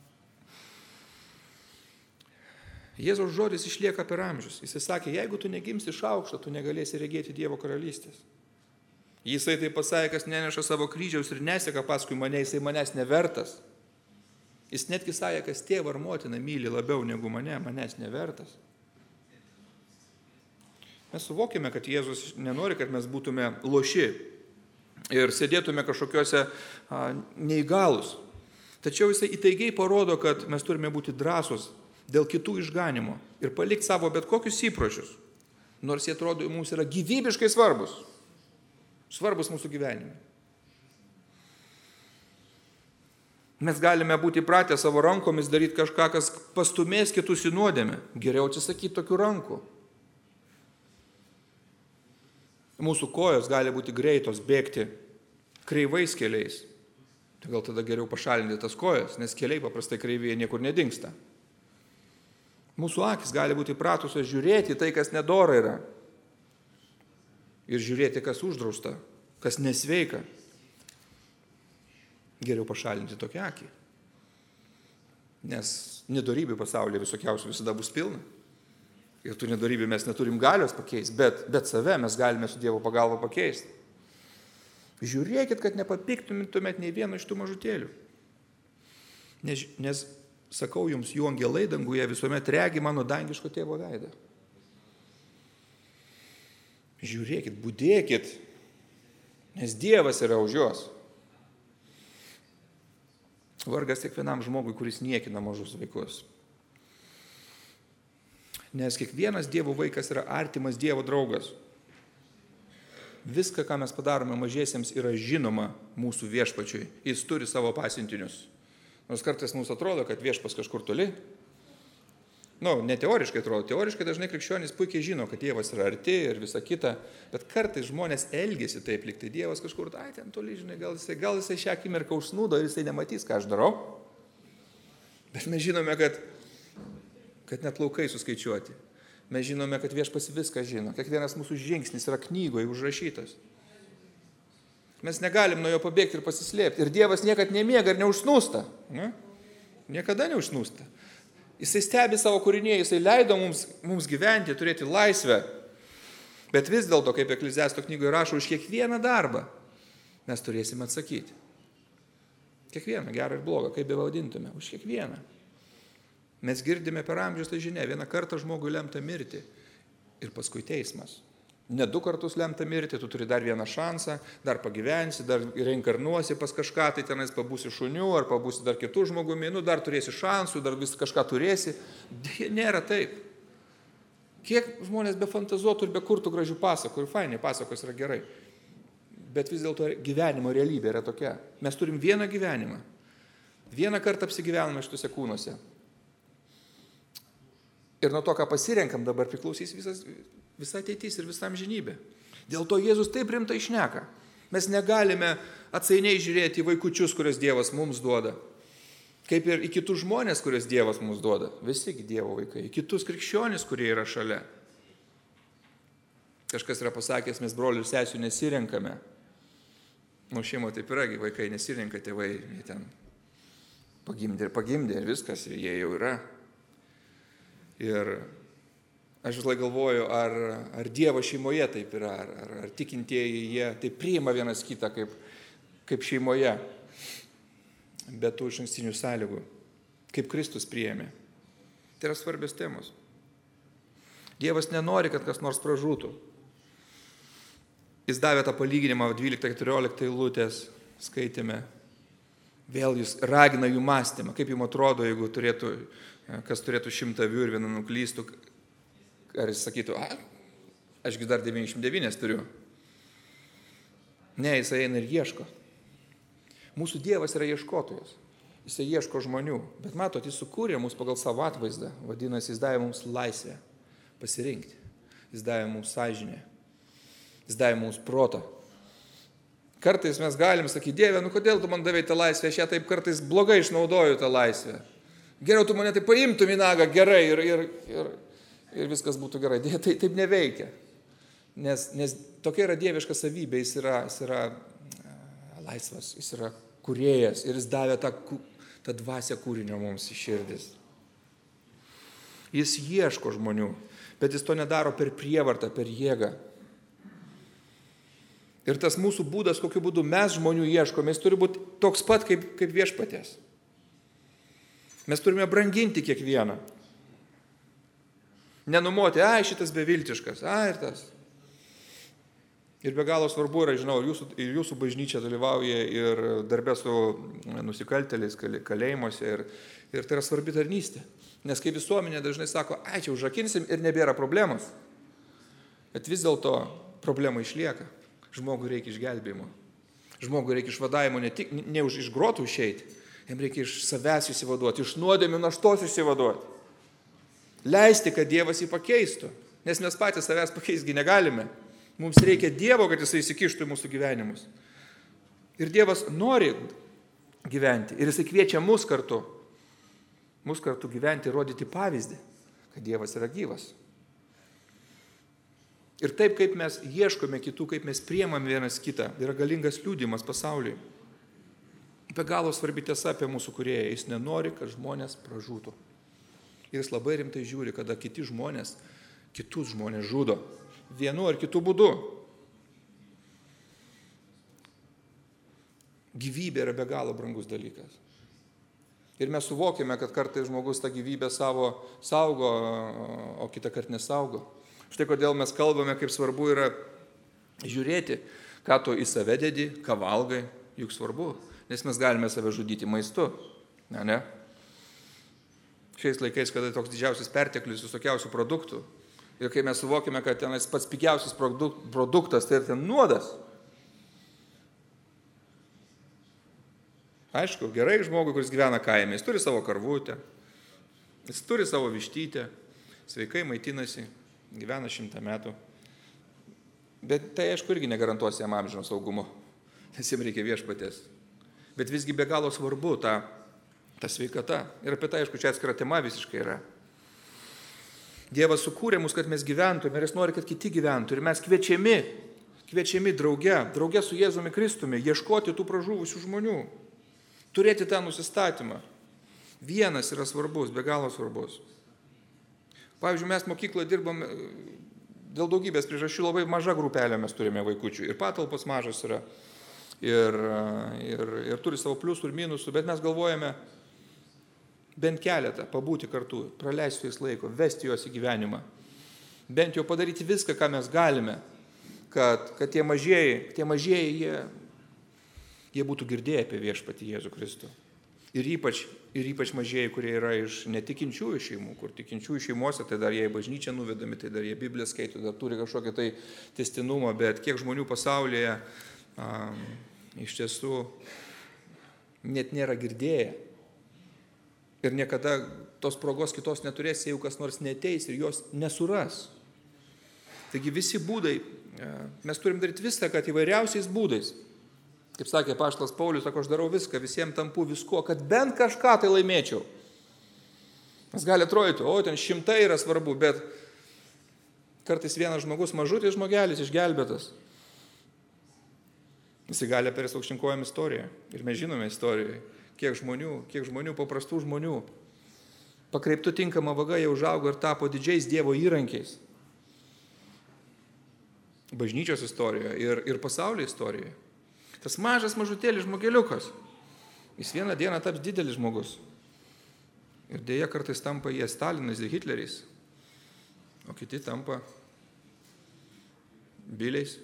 Jėzaus žodis išlieka per amžius. Jis sakė, jeigu tu negimsi iš aukšto, tu negalėsi regėti Dievo karalystės. Jisai taip pasakė, kas neneša savo kryžiaus ir neseka paskui mane, jisai manęs nevertas. Jis netgi sakė, kas tėvą ar motiną myli labiau negu mane, manęs nevertas. Mes suvokime, kad Jėzus nenori, kad mes būtume loši ir sėdėtume kažkokiuose a, neįgalus. Tačiau jisai įtaigiai parodo, kad mes turime būti drąsūs dėl kitų išganimo ir palikti savo bet kokius įpročius, nors jie atrodo mums yra gyvybiškai svarbus, svarbus mūsų gyvenime. Mes galime būti pratę savo rankomis daryti kažką, kas pastumės kitus į nuodėmę. Geriau atsisakyti tokių rankų. Mūsų kojos gali būti greitos bėgti kreivais keliais. Tai gal tada geriau pašalinti tas kojas, nes keliai paprastai kreivėje niekur nedingsta. Mūsų akis gali būti pratusios žiūrėti tai, kas nedora yra. Ir žiūrėti, kas uždrausta, kas nesveika. Geriau pašalinti tokią akį. Nes nedorybių pasaulyje visokiausių visada bus pilna. Ir tų nedorybių mes neturim galios pakeisti, bet, bet save mes galime su Dievo pagalba pakeisti. Žiūrėkit, kad nepapiktumėtumėt nei vieno iš tų mažutėlių. Nes, nes sakau jums, jų angelai danguje visuomet regi mano dangiško tėvo veidą. Žiūrėkit, budėkit, nes Dievas yra už juos. Vargas kiekvienam žmogui, kuris niekina mažus vaikus. Nes kiekvienas Dievo vaikas yra artimas Dievo draugas. Viską, ką mes padarome mažiesiems, yra žinoma mūsų viešpačiui. Jis turi savo pasiuntinius. Nors kartais mums atrodo, kad viešpas kažkur toli. Nu, ne teoriškai atrodo. Teoriškai dažnai krikščionys puikiai žino, kad Dievas yra arti ir visa kita. Bet kartais žmonės elgiasi taip, lyg tai Dievas kažkur, ai, ten toli, žinai, gal jisai, gal jisai šią akimirką užsnūdo ir jisai nematys, ką aš darau. Bet mes žinome, kad kad net laukai suskaičiuoti. Mes žinome, kad viešpas viską žino. Kiekvienas mūsų žingsnis yra knygoje užrašytas. Mes negalim nuo jo pabėgti ir pasislėpti. Ir Dievas niekad nemiega ir neužsnūsta. Ne? Niekada neužsnūsta. Jisai stebi savo kūrinėje, jisai leido mums, mums gyventi, turėti laisvę. Bet vis dėlto, kaip Ekleziasto knygoje rašo, už kiekvieną darbą mes turėsime atsakyti. Kiekvieną, gerą ir blogą, kaip bevadintume, už kiekvieną. Mes girdime per amžius tą žinią, vieną kartą žmogui lemta mirti ir paskui teismas. Ne du kartus lemta mirti, tu turi dar vieną šansą, dar pagyvensi, dar reinkarnuosi pas kažką, tai tenais pabūsi šuniu ar pabūsi dar kitų žmogumi, nu dar turėsi šansų, dar vis kažką turėsi. Deja, nėra taip. Kiek žmonės be fantazuotų ir be kurtų gražių pasakų, ir fainiai pasakos yra gerai. Bet vis dėlto gyvenimo realybė yra tokia. Mes turim vieną gyvenimą. Vieną kartą apsigyvename šituose kūnuose. Ir nuo to, ką pasirenkam, dabar priklausys visas, visa ateitis ir visam žinybė. Dėl to Jėzus taip rimtai šneka. Mes negalime atsainiai žiūrėti į vaikučius, kurias Dievas mums duoda. Kaip ir į kitus žmonės, kurias Dievas mums duoda. Visi Dievo vaikai. Į kitus krikščionis, kurie yra šalia. Kažkas yra pasakęs, mes brolių ir sesių nesirenkame. Nu, šeimo taip yra, vaikai nesirenka, tėvai ten pagimdė ir pagimdė ir viskas, ir jie jau yra. Ir aš vis laik galvoju, ar, ar Dievo šeimoje taip yra, ar, ar, ar tikintieji jie taip priima vienas kitą kaip, kaip šeimoje, be tų išankstinių sąlygų, kaip Kristus priėmė. Tai yra svarbios temos. Dievas nenori, kad kas nors pražūtų. Jis davė tą palyginimą dvyliktą keturioliktą eilutės, skaitėme. Vėl jis ragina jų mąstymą. Kaip jums atrodo, jeigu turėtų, kas turėtų šimtą avių ir vieną nuklystų, ar jis sakytų, a, ašgi dar devyniasdešimt devynias turiu. Ne, jis eina ir ieško. Mūsų Dievas yra ieškotojas. Jis ieško žmonių. Bet matot, jis sukūrė mus pagal savo atvaizdą. Vadinasi, jis davė mums laisvę pasirinkti. Jis davė mums sąžinę. Jis davė mums protą. Kartais mes galim sakyti, Dieve, nu kodėl tu man davai tą laisvę, aš ją taip kartais blogai išnaudoju tą laisvę. Geriau tu mane taip paimtum į nagą gerai ir, ir, ir, ir viskas būtų gerai. Dievo, tai taip neveikia. Nes, nes tokia yra dieviška savybė, jis yra, jis yra laisvas, jis yra kūrėjas ir jis davė tą, tą dvasią kūrinio mums į širdis. Jis ieško žmonių, bet jis to nedaro per prievartą, per jėgą. Ir tas mūsų būdas, kokiu būdu mes žmonių ieškome, jis turi būti toks pat kaip, kaip viešpaties. Mes turime branginti kiekvieną. Nenumoti, ai šitas beviltiškas, ai ir tas. Ir be galo svarbu yra, žinau, ir jūsų, ir jūsų bažnyčia dalyvauja ir darbė su nusikaltėliais kalėjimuose ir, ir tai yra svarbi tarnystė. Nes kai visuomenė dažnai sako, ai čia užrakinsim ir nebėra problemos. Bet vis dėlto problema išlieka. Žmogui reikia išgelbėjimo. Žmogui reikia išvadavimo ne tik ne už iš grotų išeiti, jam reikia iš savęs išsivaduoti, iš nuodėmių naštos išsivaduoti. Leisti, kad Dievas jį pakeistų, nes mes patys savęs pakeisgi negalime. Mums reikia Dievo, kad jisai įsikištų į mūsų gyvenimus. Ir Dievas nori gyventi ir jisai kviečia mus kartu, mus kartu gyventi ir rodyti pavyzdį, kad Dievas yra gyvas. Ir taip, kaip mes ieškome kitų, kaip mes priemam vienas kitą, yra galingas liudijimas pasauliui. Be galo svarbi tiesa apie mūsų kūrėją. Jis nenori, kad žmonės pražūtų. Ir jis labai rimtai žiūri, kada kiti žmonės, kitus žmonės žudo. Vienu ar kitų būdu. Gyvybė yra be galo brangus dalykas. Ir mes suvokime, kad kartais žmogus tą gyvybę savo saugo, o kitą kartą nesaugo. Štai kodėl mes kalbame, kaip svarbu yra žiūrėti, ką tu į save dedi, ką valgai, juk svarbu, nes mes galime save žudyti maistu. Ne, ne? Šiais laikais, kada toks didžiausias perteklius visokiausių produktų, ir kai mes suvokime, kad tenais pats pigiausias produktas, tai yra ten nuodas. Aišku, gerai žmogui, kuris gyvena kaime, jis turi savo karvutę, jis turi savo vištytę, sveikai maitinasi, gyvena šimtą metų. Bet tai, aišku, irgi negarantuos jam amžino saugumo, nes jam reikia viešpaties. Bet visgi be galo svarbu ta, ta sveikata. Ir apie tai, aišku, čia atskira tema visiškai yra. Dievas sukūrė mus, kad mes gyventume ir jis nori, kad kiti gyventų. Ir mes kviečiami, kviečiami drauge, drauge su Jėzumi Kristumi, ieškoti tų pražuvusių žmonių. Turėti tą nusistatymą. Vienas yra svarbus, be galo svarbus. Pavyzdžiui, mes mokykloje dirbam dėl daugybės priežasčių, labai maža grupelė mes turime vaikučių. Ir patalpos mažas yra. Ir, ir, ir turi savo pliusų ir minusų, bet mes galvojame bent keletą, pabūti kartu, praleisti su jais laiko, vesti juos į gyvenimą. Bent jau padaryti viską, ką mes galime, kad, kad tie mažieji, tie mažieji jie, jie būtų girdėję apie viešpatį Jėzų Kristų. Ir ypač, ir ypač mažieji, kurie yra iš netikinčiųjų šeimų, kur tikinčiųjų šeimose, tai dar jie į bažnyčią nuvedami, tai dar jie Bibliją skaito, dar turi kažkokią tai testinumą, bet kiek žmonių pasaulyje a, iš tiesų net nėra girdėję. Ir niekada tos progos kitos neturės, jeigu kas nors neteis ir jos nesuras. Taigi visi būdai, mes turim daryti viską, kad įvairiausiais būdais. Kaip sakė apaštalas Paulius, sako, aš darau viską, visiems tampu visko, kad bent kažką tai laimėčiau. Nes gali atrodyti, o ten šimtai yra svarbu, bet kartais vienas žmogus, mažutis žmogelis, išgelbėtas. Jis gali perės aukštinkojom istoriją. Ir mes žinome istorijoje, kiek žmonių, kiek žmonių, paprastų žmonių, pakreiptų tinkamą vagą, jie užaugo ir tapo didžiais Dievo įrankiais. Bažnyčios istorijoje ir, ir pasaulio istorijoje. Tas mažas mažutėlis žmogeliukas, jis vieną dieną taps didelis žmogus. Ir dėja kartais tampa jie Stalinais ir Hitleriais, o kiti tampa Biliais,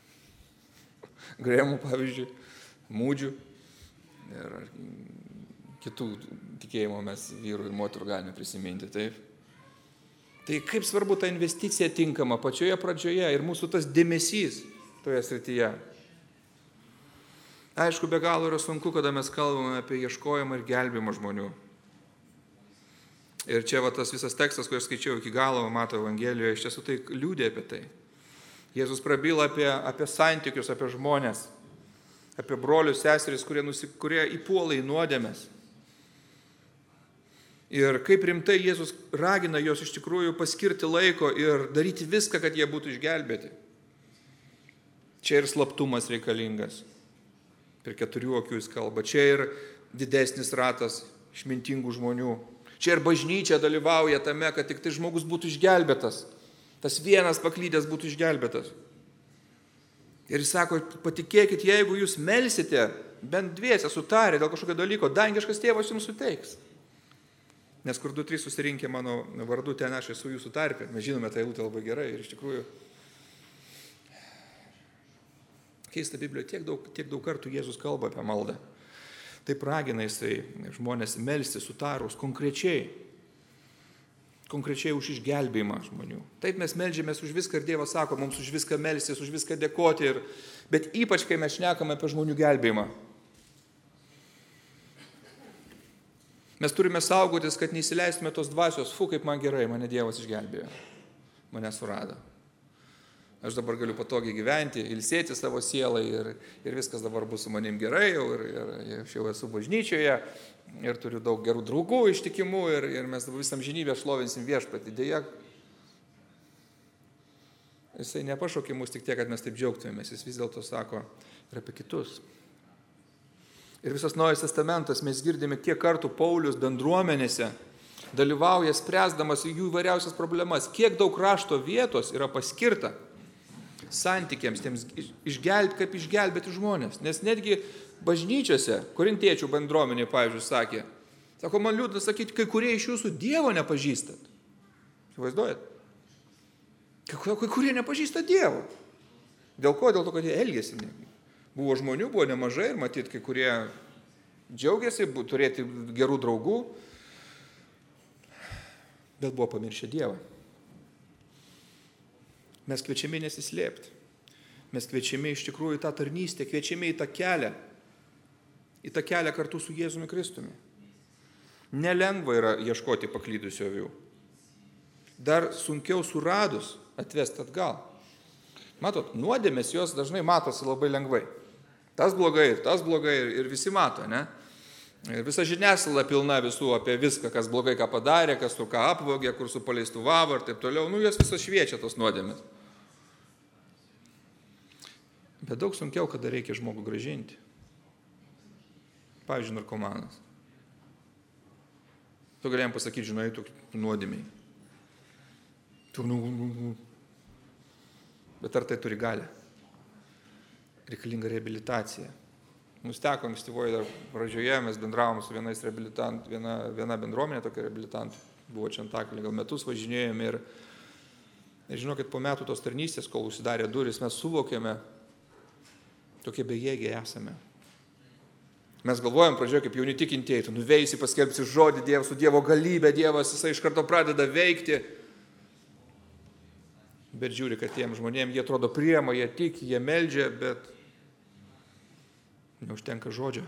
Grėmų, pavyzdžiui, Mūdžių ir kitų tikėjimo mes vyrų ir moterų galime prisiminti, taip. Tai kaip svarbu ta investicija tinkama pačioje pradžioje ir mūsų tas dėmesys toje srityje. Aišku, be galo yra sunku, kada mes kalbame apie ieškojimą ir gelbėjimą žmonių. Ir čia va, tas visas tekstas, kurį aš skaičiau iki galo Mato Evangelijoje, iš tiesų tai liudija apie tai. Jėzus prabyla apie, apie santykius, apie žmonės, apie brolius, seseris, kurie, nusi, kurie įpuola į nuodėmes. Ir kaip rimtai Jėzus ragina juos iš tikrųjų paskirti laiko ir daryti viską, kad jie būtų išgelbėti. Čia ir slaptumas reikalingas. Per keturių akių jis kalba. Čia ir didesnis ratas išmintingų žmonių. Čia ir bažnyčia dalyvauja tame, kad tik tai žmogus būtų išgelbėtas. Tas vienas paklydęs būtų išgelbėtas. Ir jis sako, patikėkit, jeigu jūs melsite, bent dviese sutarę dėl kažkokio dalyko, dangiškas tėvas jums suteiks. Nes kur du, trys susirinkė mano vardu, ten aš esu jūsų tarpe. Mes žinome tą eilutę labai gerai ir iš tikrųjų keista Biblijoje tiek daug, tiek daug kartų Jėzus kalba apie maldą. Taip ragina jisai žmonės melsti sutarus konkrečiai. Konkrečiai už išgelbėjimą žmonių. Taip mes meldžiamės už viską ir Dievas sako, mums už viską melstis, už viską dėkoti. Ir, bet ypač, kai mes šnekame apie žmonių gelbėjimą. Mes turime saugotis, kad neįsileistume tos dvasios, fu, kaip man gerai, mane Dievas išgelbėjo. Mane surado. Aš dabar galiu patogiai gyventi, ilsėti savo sielą ir, ir viskas dabar bus su manim gerai, jau, ir, ir, ir aš jau esu bažnyčioje ir turiu daug gerų draugų ištikimų ir, ir mes dabar visam žinybę šlovinsim Viešpatį. Deja, jisai nepašaukė mus tik tiek, kad mes taip džiaugtumėmės, jis vis dėlto sako ir apie kitus. Ir visas Naujas testamentas mes girdime, kiek kartų Paulius bendruomenėse dalyvauja spręsdamas jų įvairiausias problemas, kiek daug rašto vietos yra paskirta santykiams, tiems išgelbėti, kaip išgelbėti žmonės. Nes netgi bažnyčiose, korintiečių bendruomenė, pavyzdžiui, sakė, sako, man liūdna sakyti, kai kurie iš jūsų Dievo nepažįstat. Įsivaizduojat? Kai, kai kurie nepažįsta Dievo. Dėl ko? Dėl to, kad jie elgėsi. Buvo žmonių, buvo nemažai ir matyt, kai kurie džiaugiasi turėti gerų draugų, bet buvo pamiršę Dievą. Mes kviečiame nesislėpti. Mes kviečiame iš tikrųjų į tą tarnystę, kviečiame į tą kelią, į tą kelią kartu su Jėzumi Kristumi. Nelengva yra ieškoti paklydusio avių. Dar sunkiau suradus atvesti atgal. Matot, nuodėmės jos dažnai matosi labai lengvai. Tas blogai, ir tas blogai, ir, ir visi mato, ne? Ir visa žiniasklaida pilna visų apie viską, kas blogai ką padarė, kas tu ką apvogė, kur supaleistuvavo ir taip toliau. Nu, jos visos šviečia tos nuodėmės. Bet daug sunkiau, kada reikia žmogų gražinti. Pavyzdžiui, narkomanas. Tu galėjom pasakyti, žinai, tu nuodėmiai. Tu, nu, nu, nu. Bet ar tai turi galę? Reikalinga reabilitacija. Nusteko ankstyvoje dar pradžioje, mes bendravom su vienais reabilitantų, viena, viena bendruomenė tokia reabilitantų, buvo čia Antakalnyje, gal metus važinėjome ir, ir žinokit, po metų tos tarnystės, kol užsidarė duris, mes suvokėme, tokie bejėgiai esame. Mes galvojam pradžioje, kaip jauni tikintieji, tu nuveisi, paskelbsi žodį Dievą, su Dievo galybė, Dievas jisai iš karto pradeda veikti. Bet žiūri, kad tiem žmonėm jie atrodo priema, jie tiki, jie meldžia, bet neužtenka žodžio.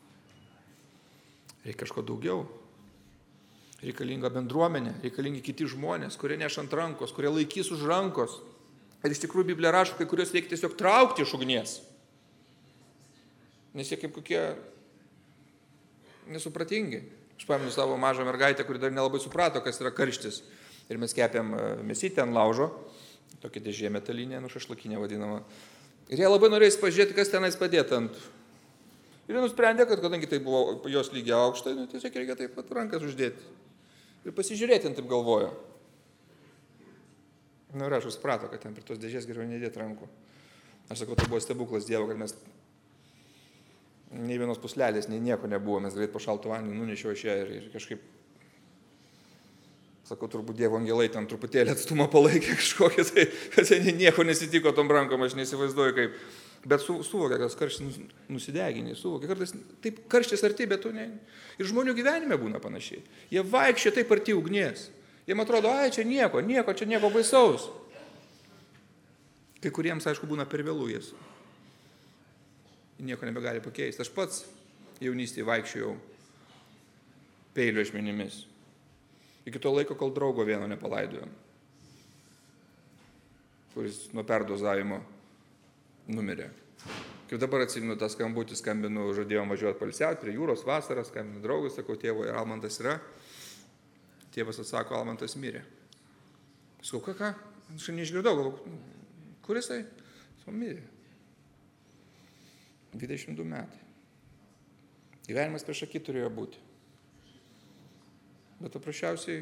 Reikia kažko daugiau. Reikalinga bendruomenė, reikalingi kiti žmonės, kurie neš ant rankos, kurie laikys už rankos. Ir iš tikrųjų Biblija rašo, kai kurios reikia tiesiog traukti iš ugnies. Nes jie kaip kokie nesupratingi. Aš pamenu savo mažą mergaitę, kuri dar nelabai suprato, kas yra karštis. Ir mes kepėm mėsytę ant laužo, tokia dėžė metalinė, nu šašlakinė vadinama. Ir jie labai norėjo pažiūrėti, kas tenais padėta ant. Ir jie nusprendė, kad kadangi tai buvo jos lygiai aukštai, nu, tiesiog reikia taip pat rankas uždėti. Ir pasižiūrėti, taip galvojo. Nu ir aš suprato, kad ten prie tos dėžės geriau nedėti rankų. Aš sakau, tai buvo stebuklas Dievo, kad mes nei vienos puslelės, nei nieko nebuvo, mes greit po šalto vandenį nunešiau iš ją ir, ir kažkaip, sakau, turbūt Dievo angelai ten truputėlį atstumą palaikė kažkokią, tai kad ten nieko nesitiko tom rankom, aš neįsivaizduoju kaip. Bet su, suvokia, kad karštis nusideginė, suvokia, kartais taip karštis arti, bet tu ne. Ir žmonių gyvenime būna panašiai. Jie vaikščia taip arti ugnies. Jiem atrodo, ai, čia nieko, nieko, čia nieko baisaus. Kai kuriems, aišku, būna per vėlų jas. Nieko nebegali pakeisti. Aš pats jaunystėje vaikščiojau peilio ašmenimis. Iki to laiko, kol draugo vieno nepalaidojom, kuris nuo perdozavimo numirė. Kaip dabar atsimenu tą skambutį, skambinu, žadėjom važiuoti palsiauti prie jūros vasarą, skambinu draugui, sakau, tėvo, ir Almantas yra. Tėvas atsako, Almantas mirė. Sakau, ką, ką? Aš neišgirdau, galvoju, kur jisai? Sakau, mirė. dvidešimt du metai. Gyvenimas prieš akį turėjo būti. Bet paprasčiausiai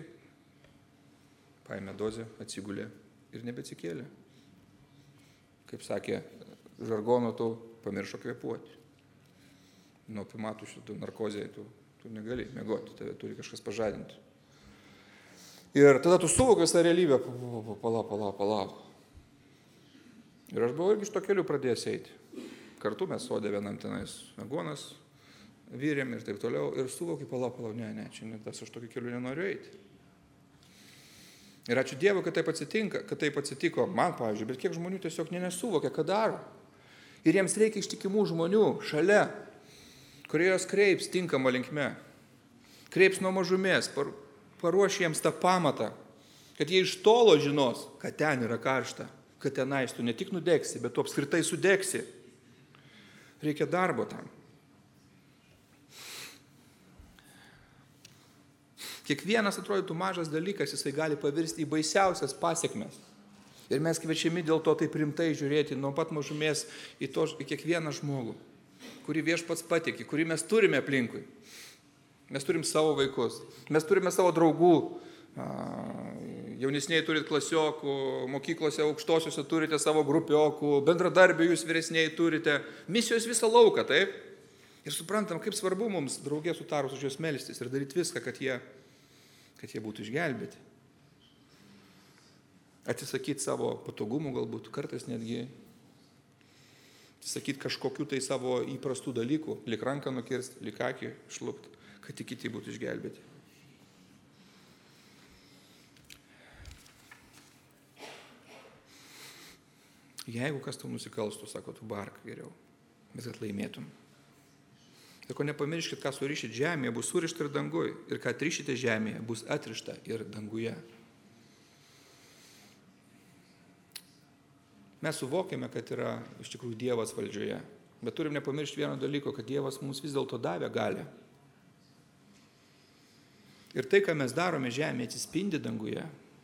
paėmė dozę, atsigulė ir nebeatsikėlė. Kaip sakė žargono tu pamiršo kvėpuoti. Nuo pimatų šitų narkozėje tu, tu negali mėgoti, tave turi kažkas pažadinti. Ir tada tu suvoki visą realybę, pala, pala, pala. Ir aš buvau irgi iš to keliu pradėjęs eiti. Kartu mes sodė vienam tenais agonas, vyrėm ir taip toliau. Ir suvoki, pala, pala, ne, ne, čia ne tas, aš tokiu keliu nenoriu eiti. Ir ačiū Dievui, kad taip atsitinka, kad taip atsitiko man, pavyzdžiui, bet kiek žmonių tiesiog nesuvokia, ką daro. Ir jiems reikia ištikimų žmonių šalia, kurie jos kreips tinkamą linkme. Kreips nuo mažumės, par, paruoš jiems tą pamatą, kad jie iš tolo žinos, kad ten yra karšta, kad tenais tu ne tik nudegsi, bet tu apskritai sudegsi. Reikia darbo tam. Kiekvienas atrodytų mažas dalykas, jisai gali pavirsti į baisiausias pasiekmes. Ir mes kviečiami dėl to taip rimtai žiūrėti nuo pat mažumės į, to, į kiekvieną žmogų, kurį Viešpats patikė, kurį mes turime aplinkui. Mes turim savo vaikus, mes turime savo draugų, jaunesniai turit klasiokų, mokyklose aukštosiuose turite savo grupiokų, bendradarbių jūs vyresniai turite, misijos visą lauką, taip? Ir suprantam, kaip svarbu mums draugė sutarus už juos melstis ir daryti viską, kad jie, kad jie būtų išgelbėti. Atsisakyti savo patogumų galbūt, kartais netgi atsisakyti kažkokių tai savo įprastų dalykų, lik ranką nukirsti, lik akį šlupti, kad tik kiti būtų išgelbėti. Jeigu kas tau nusikalstų, sako, tu bark geriau, bet kad laimėtum. Sako, nepamirškit, ką surišit žemėje, bus surišta ir danguje, ir ką atrišite žemėje, bus atrišta ir danguje. Mes suvokiame, kad yra iš tikrųjų Dievas valdžioje, bet turim nepamiršti vieno dalyko, kad Dievas mums vis dėlto davė galią. Ir tai, ką mes darome žemėje, atsispindi danguje.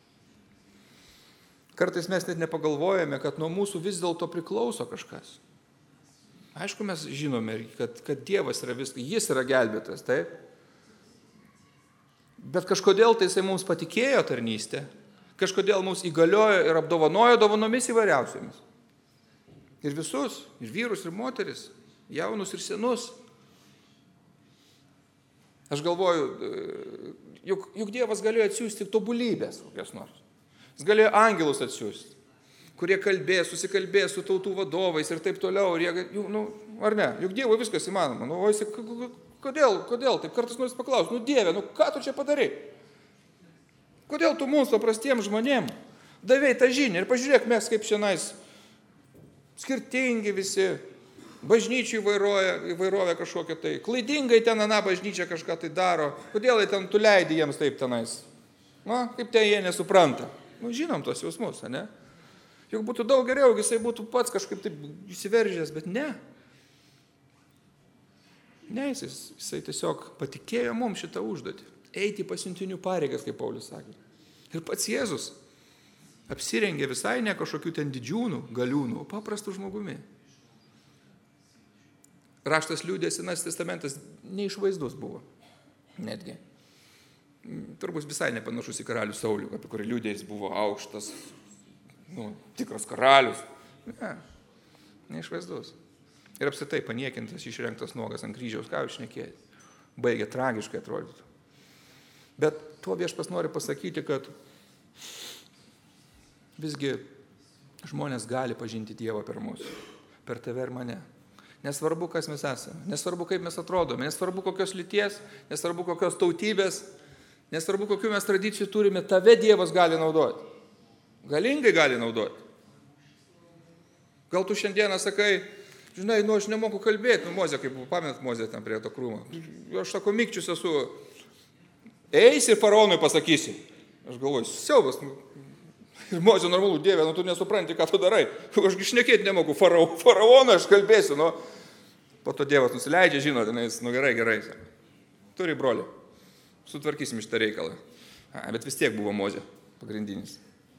Kartais mes net nepagalvojame, kad nuo mūsų vis dėlto priklauso kažkas. Aišku, mes žinome, kad, kad Dievas yra viskas, jis yra gelbėtas, taip? Bet kažkodėl tai jisai mums patikėjo tarnystę, kažkodėl mums įgaliojo ir apdovanojo dovanomis įvairiausiomis. Ir visus, ir vyrus, ir moteris, jaunus ir senus. Aš galvoju, juk, juk Dievas galėjo atsiųsti tobulybės kokias nors. Jis galėjo angelus atsiųsti, kurie kalbės, susikalbės su tautų vadovais ir taip toliau. Ir jie, nu, ar ne? Juk Dievo viskas įmanoma. Nu, o jis, kodėl, kodėl? Taip kartais nors paklausti, nu Dieve, nu ką tu čia padarai? Kodėl tu mums paprastiems žmonėm davei tą žinią? Ir pažiūrėk, mes kaip šiandien skirtingi visi, bažnyčių įvairovė kažkokia tai, klaidingai ten ana bažnyčia kažką tai daro. Kodėl ten tu leidi jiems taip tenais? Na, kaip ten jie nesupranta? Nu, žinom tos jausmus, ne? Juk būtų daug geriau, jisai būtų pats kažkaip taip įsiveržęs, bet ne. Ne, jisai, jisai tiesiog patikėjo mums šitą užduotį. Eiti pasiuntinių pareigas, kaip Paulius sakė. Ir pats Jėzus apsirengė visai ne kažkokių ten didžiūnų, galiūnų, o paprastų žmogumi. Raštas liudija, Senasis testamentas neišvaizdus buvo. Netgi. Turbūt visai nepanašus į karalių Saulių, apie kurį liudija jis buvo aukštas, nu, tikras karalius. Ne, neišvaizdus. Ir apsitai paniekintas, išrengtas nuogas ant kryžiaus, ką jūs šnekėjai. Baigė tragiškai atrodytų. Bet tuo Viešpats nori pasakyti, kad visgi žmonės gali pažinti Dievą per mus, per tave ir mane. Nesvarbu, kas mes esame, nesvarbu, kaip mes atrodome, nesvarbu, kokios lyties, nesvarbu, kokios tautybės, nesvarbu, kokių mes tradicijų turime, tave Dievas gali naudoti. Galingai gali naudoti. Gal tu šiandieną sakai, žinai, nu aš nemoku kalbėti, nu Mozė, kaip pamenat Mozė ten prie to krūmo. Aš sako, mikčius esu, eisi ir faraonui pasakysi. Aš galvoju, siaubas. Ir Mozė normalų, Dieve, nu tu nesupranti, ką tu darai. Ašgi šnekėti nemoku, farao, faraoną aš kalbėsiu. Nu. Po to Dievas nusileidžia, žino, tenais, nu gerai, gerai. Turi brolį. Sutvarkysim šitą reikalą. A, bet vis tiek buvo Mozė pagrindinis.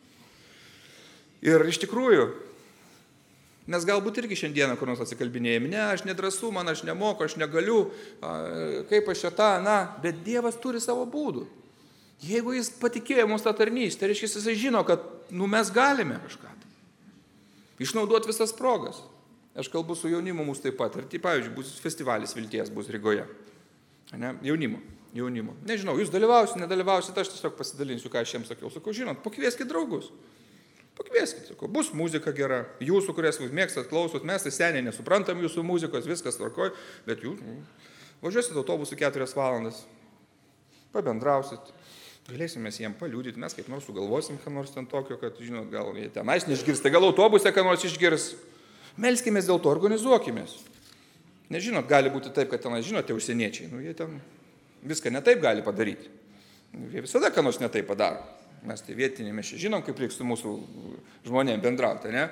Ir iš tikrųjų, mes galbūt irgi šiandieną kur nors atsikalbinėjame, ne, aš nedrasu, man aš nemoku, aš negaliu, a, kaip aš čia tą, na, bet Dievas turi savo būdų. Jeigu jis patikėjo mums tą tarnystę, tai reiškia, jisai žino, kad nu, mes galime kažką. Išnaudoti visas progas. Aš kalbu su jaunimu mūsų taip pat. Ir, tai, pavyzdžiui, bus festivalis Vilties, bus Rygoje. Ne? Jaunimo. Jaunimo. Nežinau, jūs dalyvausite, nedalyvausite, aš tiesiog pasidalinsiu, ką aš jiems sakiau. Sakau, žinot, pakvieskit draugus. Pakvieskit, sakau, bus muzika gera. Jūsų, kurias jūs mėgstat, klausot, mes tai seniai nesuprantam jūsų muzikos, viskas tvarkoj, bet jūs važiuosit autobusu keturias valandas, pabendrausit, galėsime jiems paliūdyti, mes kaip nors sugalvosim, ką nors ten tokio, kad, žinot, gal jie tenais neišgirs, tai gal autobuse ką nors išgirs. Melskimės dėl to, organizuokimės. Nežinot, gali būti taip, kad tenais, žinote, užsieniečiai, nu, jie ten viską ne taip gali padaryti. Jie visada ką nors ne taip padaro. Mes tai vietiniai, mes čia žinom, kaip reiks su mūsų žmonėm bendrauti, ne?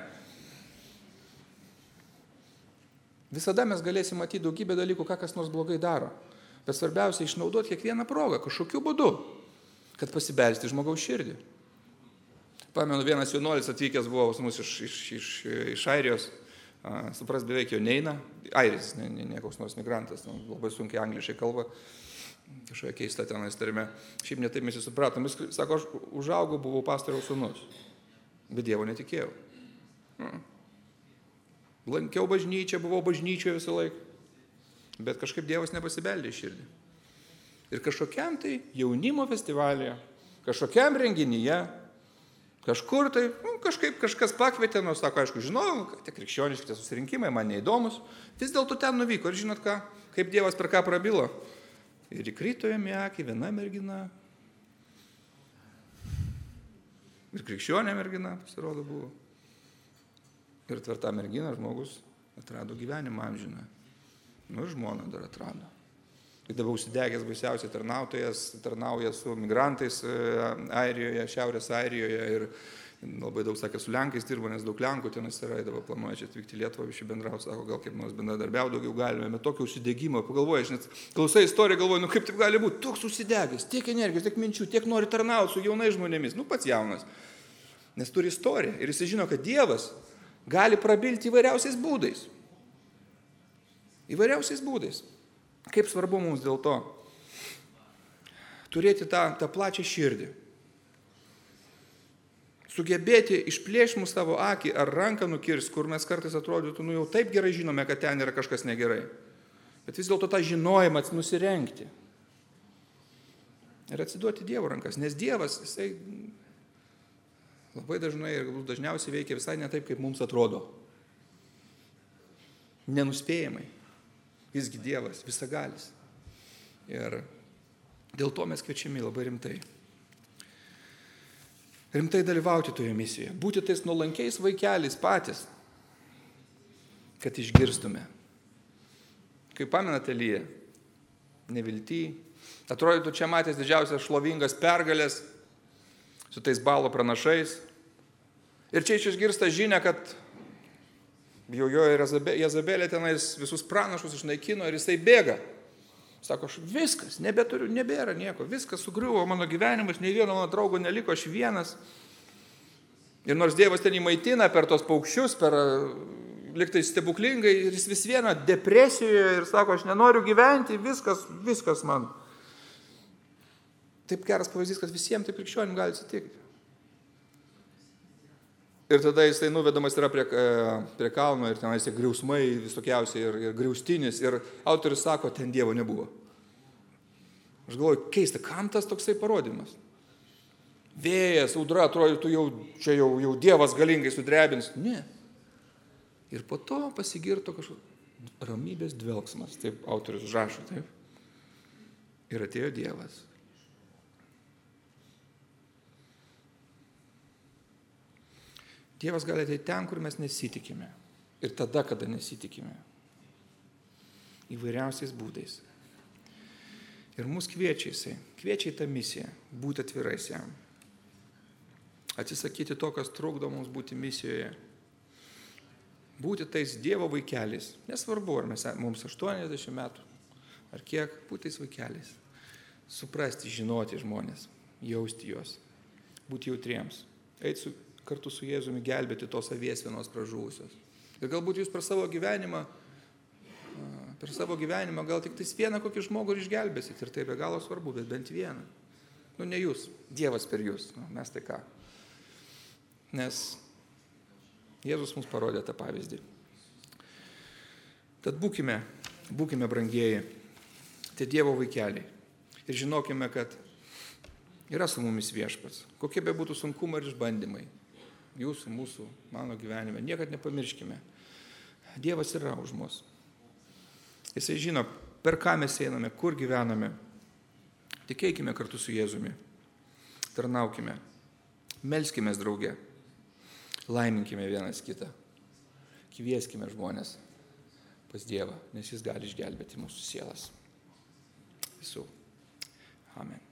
Visada mes galėsim matyti daugybę dalykų, ką kas nors blogai daro. Bet svarbiausia, išnaudoti kiekvieną progą, kažkokiu būdu, kad pasibelsti žmogaus širdį. Pamenu, vienas jaunuolis atvykęs buvo pas mus iš, iš, iš, iš Airijos, supras beveik jo neina, airis, ne, ne, ne koks nors migrantas, nu, labai sunkiai angliškai kalba. Kažkokia keista tenais tarime. Šiaip netaip mes įsupratom. Jis sako, aš užaugau, buvau pastoriaus sūnus. Bet Dievo netikėjau. Lankiau bažnyčią, buvau bažnyčioje visą laiką. Bet kažkaip Dievas nepasibeldė į širdį. Ir kažkokiam tai jaunimo festivalyje, kažkokiam renginyje, kažkur tai, nu, kažkaip kažkas pakvietė, nors sako, aišku, žinojau, kad tie krikščioniški tie susirinkimai man neįdomus. Vis dėlto ten nuvyko. Ir žinot ką, kaip Dievas per ką prabilo. Ir įkrito jam į akį viena mergina. Ir krikščionė mergina, pasirodo, buvo. Ir tvirta mergina žmogus atrado gyvenimą amžiną. Nu, ir žmoną dar atrado. Ir dabar užsidegęs baisiausiai tarnautojas, tarnauja su migrantais Airijoje, Šiaurės Airijoje. Ir labai daug, sakė, su Lenkais dirbo, nes daug Lenkų tenais yra, dabar planuoja čia atvykti į Lietuvą, visi bendrauti, sako, gal kaip nors bendradarbiau daugiau galime, bet tokio užsidegimo, pagalvoju, aš net klausai istoriją, galvoju, nu kaip taip gali būti, toks užsidegęs, tiek energijos, tiek minčių, tiek nori tarnauti su jaunais žmonėmis, nu pats jaunas, nes turi istoriją ir jis žino, kad Dievas gali prabilti įvairiausiais būdais. Įvairiausiais būdais. Kaip svarbu mums dėl to turėti tą, tą plačią širdį. Sugebėti išplėšmus savo akį ar ranką nukirs, kur mes kartais atrodytų, nu jau taip gerai žinome, kad ten yra kažkas negerai. Bet vis dėlto tą žinojimą nusirengti. Ir atsiduoti Dievo rankas. Nes Dievas, jisai labai dažnai ir galbūt dažniausiai veikia visai ne taip, kaip mums atrodo. Nenuspėjamai. Visgi Dievas, visagalis. Ir dėl to mes kviečiami labai rimtai. Rimtai dalyvauti toje misijoje, būti tais nuolankiais vaikeliais patys, kad išgirstume. Kaip pamenate Eliją, nevilty, atrodytų čia matęs didžiausias šlovingas pergalės su tais Baalo pranašais. Ir čia išgirsta žinia, kad jau jo Jezabelė tenais visus pranašus išnaikino ir jisai bėga. Sako, aš viskas, nebeturiu, nebėra nieko, viskas sugriuvo mano gyvenimas, nei vieno mano draugo neliko, aš vienas. Ir nors Dievas ten įmaitina per tos paukščius, per liktai stebuklingai, ir jis vis viena depresijoje ir sako, aš nenoriu gyventi, viskas, viskas man. Taip geras pavyzdys, kad visiems taip krikščionim gali atsitikti. Ir tada jisai nuvedamas yra prie, prie kalno ir tenais griausmai visokiausiai ir, ir griaustinis. Ir autorius sako, ten Dievo nebuvo. Aš galvoju, keista, kam tas toksai parodymas? Vėjas, audra, atrodytų, jau, čia jau, jau Dievas galingai sudrebins. Ne. Ir po to pasigirto kažkoks ramybės dvelksmas. Taip autorius rašo, taip. Ir atėjo Dievas. Dievas gali ateiti ten, kur mes nesitikime. Ir tada, kada nesitikime. Įvairiausiais būdais. Ir mus kviečia jisai. Kviečia į tą misiją. Būti atvirais jam. Atsisakyti to, kas trukdo mums būti misijoje. Būti tais Dievo vaikeliais. Nesvarbu, ar mes, mums aštuoniasdešimt metų. Ar kiek. Būti tais vaikeliais. Suprasti, žinoti žmonės. Jausti juos. Būti jautriems. Eiti su kartu su Jėzumi gelbėti tos avies vienos pražuvusios. Ir galbūt jūs per savo gyvenimą, per savo gyvenimą gal tik tais vieną kokį žmogų išgelbėsit. Ir tai be galo svarbu, bet bent vieną. Nu, ne jūs, Dievas per jūs. Nu, mes tai ką. Nes Jėzus mums parodė tą pavyzdį. Tad būkime, būkime brangieji, tie Dievo vaikeliai. Ir žinokime, kad yra su mumis viešpats. Kokie be būtų sunkumai ir išbandymai. Jūsų, mūsų, mano gyvenime. Niekad nepamirškime. Dievas yra už mus. Jisai žino, per ką mes einame, kur gyvename. Tikėkime kartu su Jėzumi. Tarnaukime. Melskime drauge. Laiminkime vienas kitą. Kvieskime žmonės pas Dievą, nes jis gali išgelbėti mūsų sielas. Visų. Amen.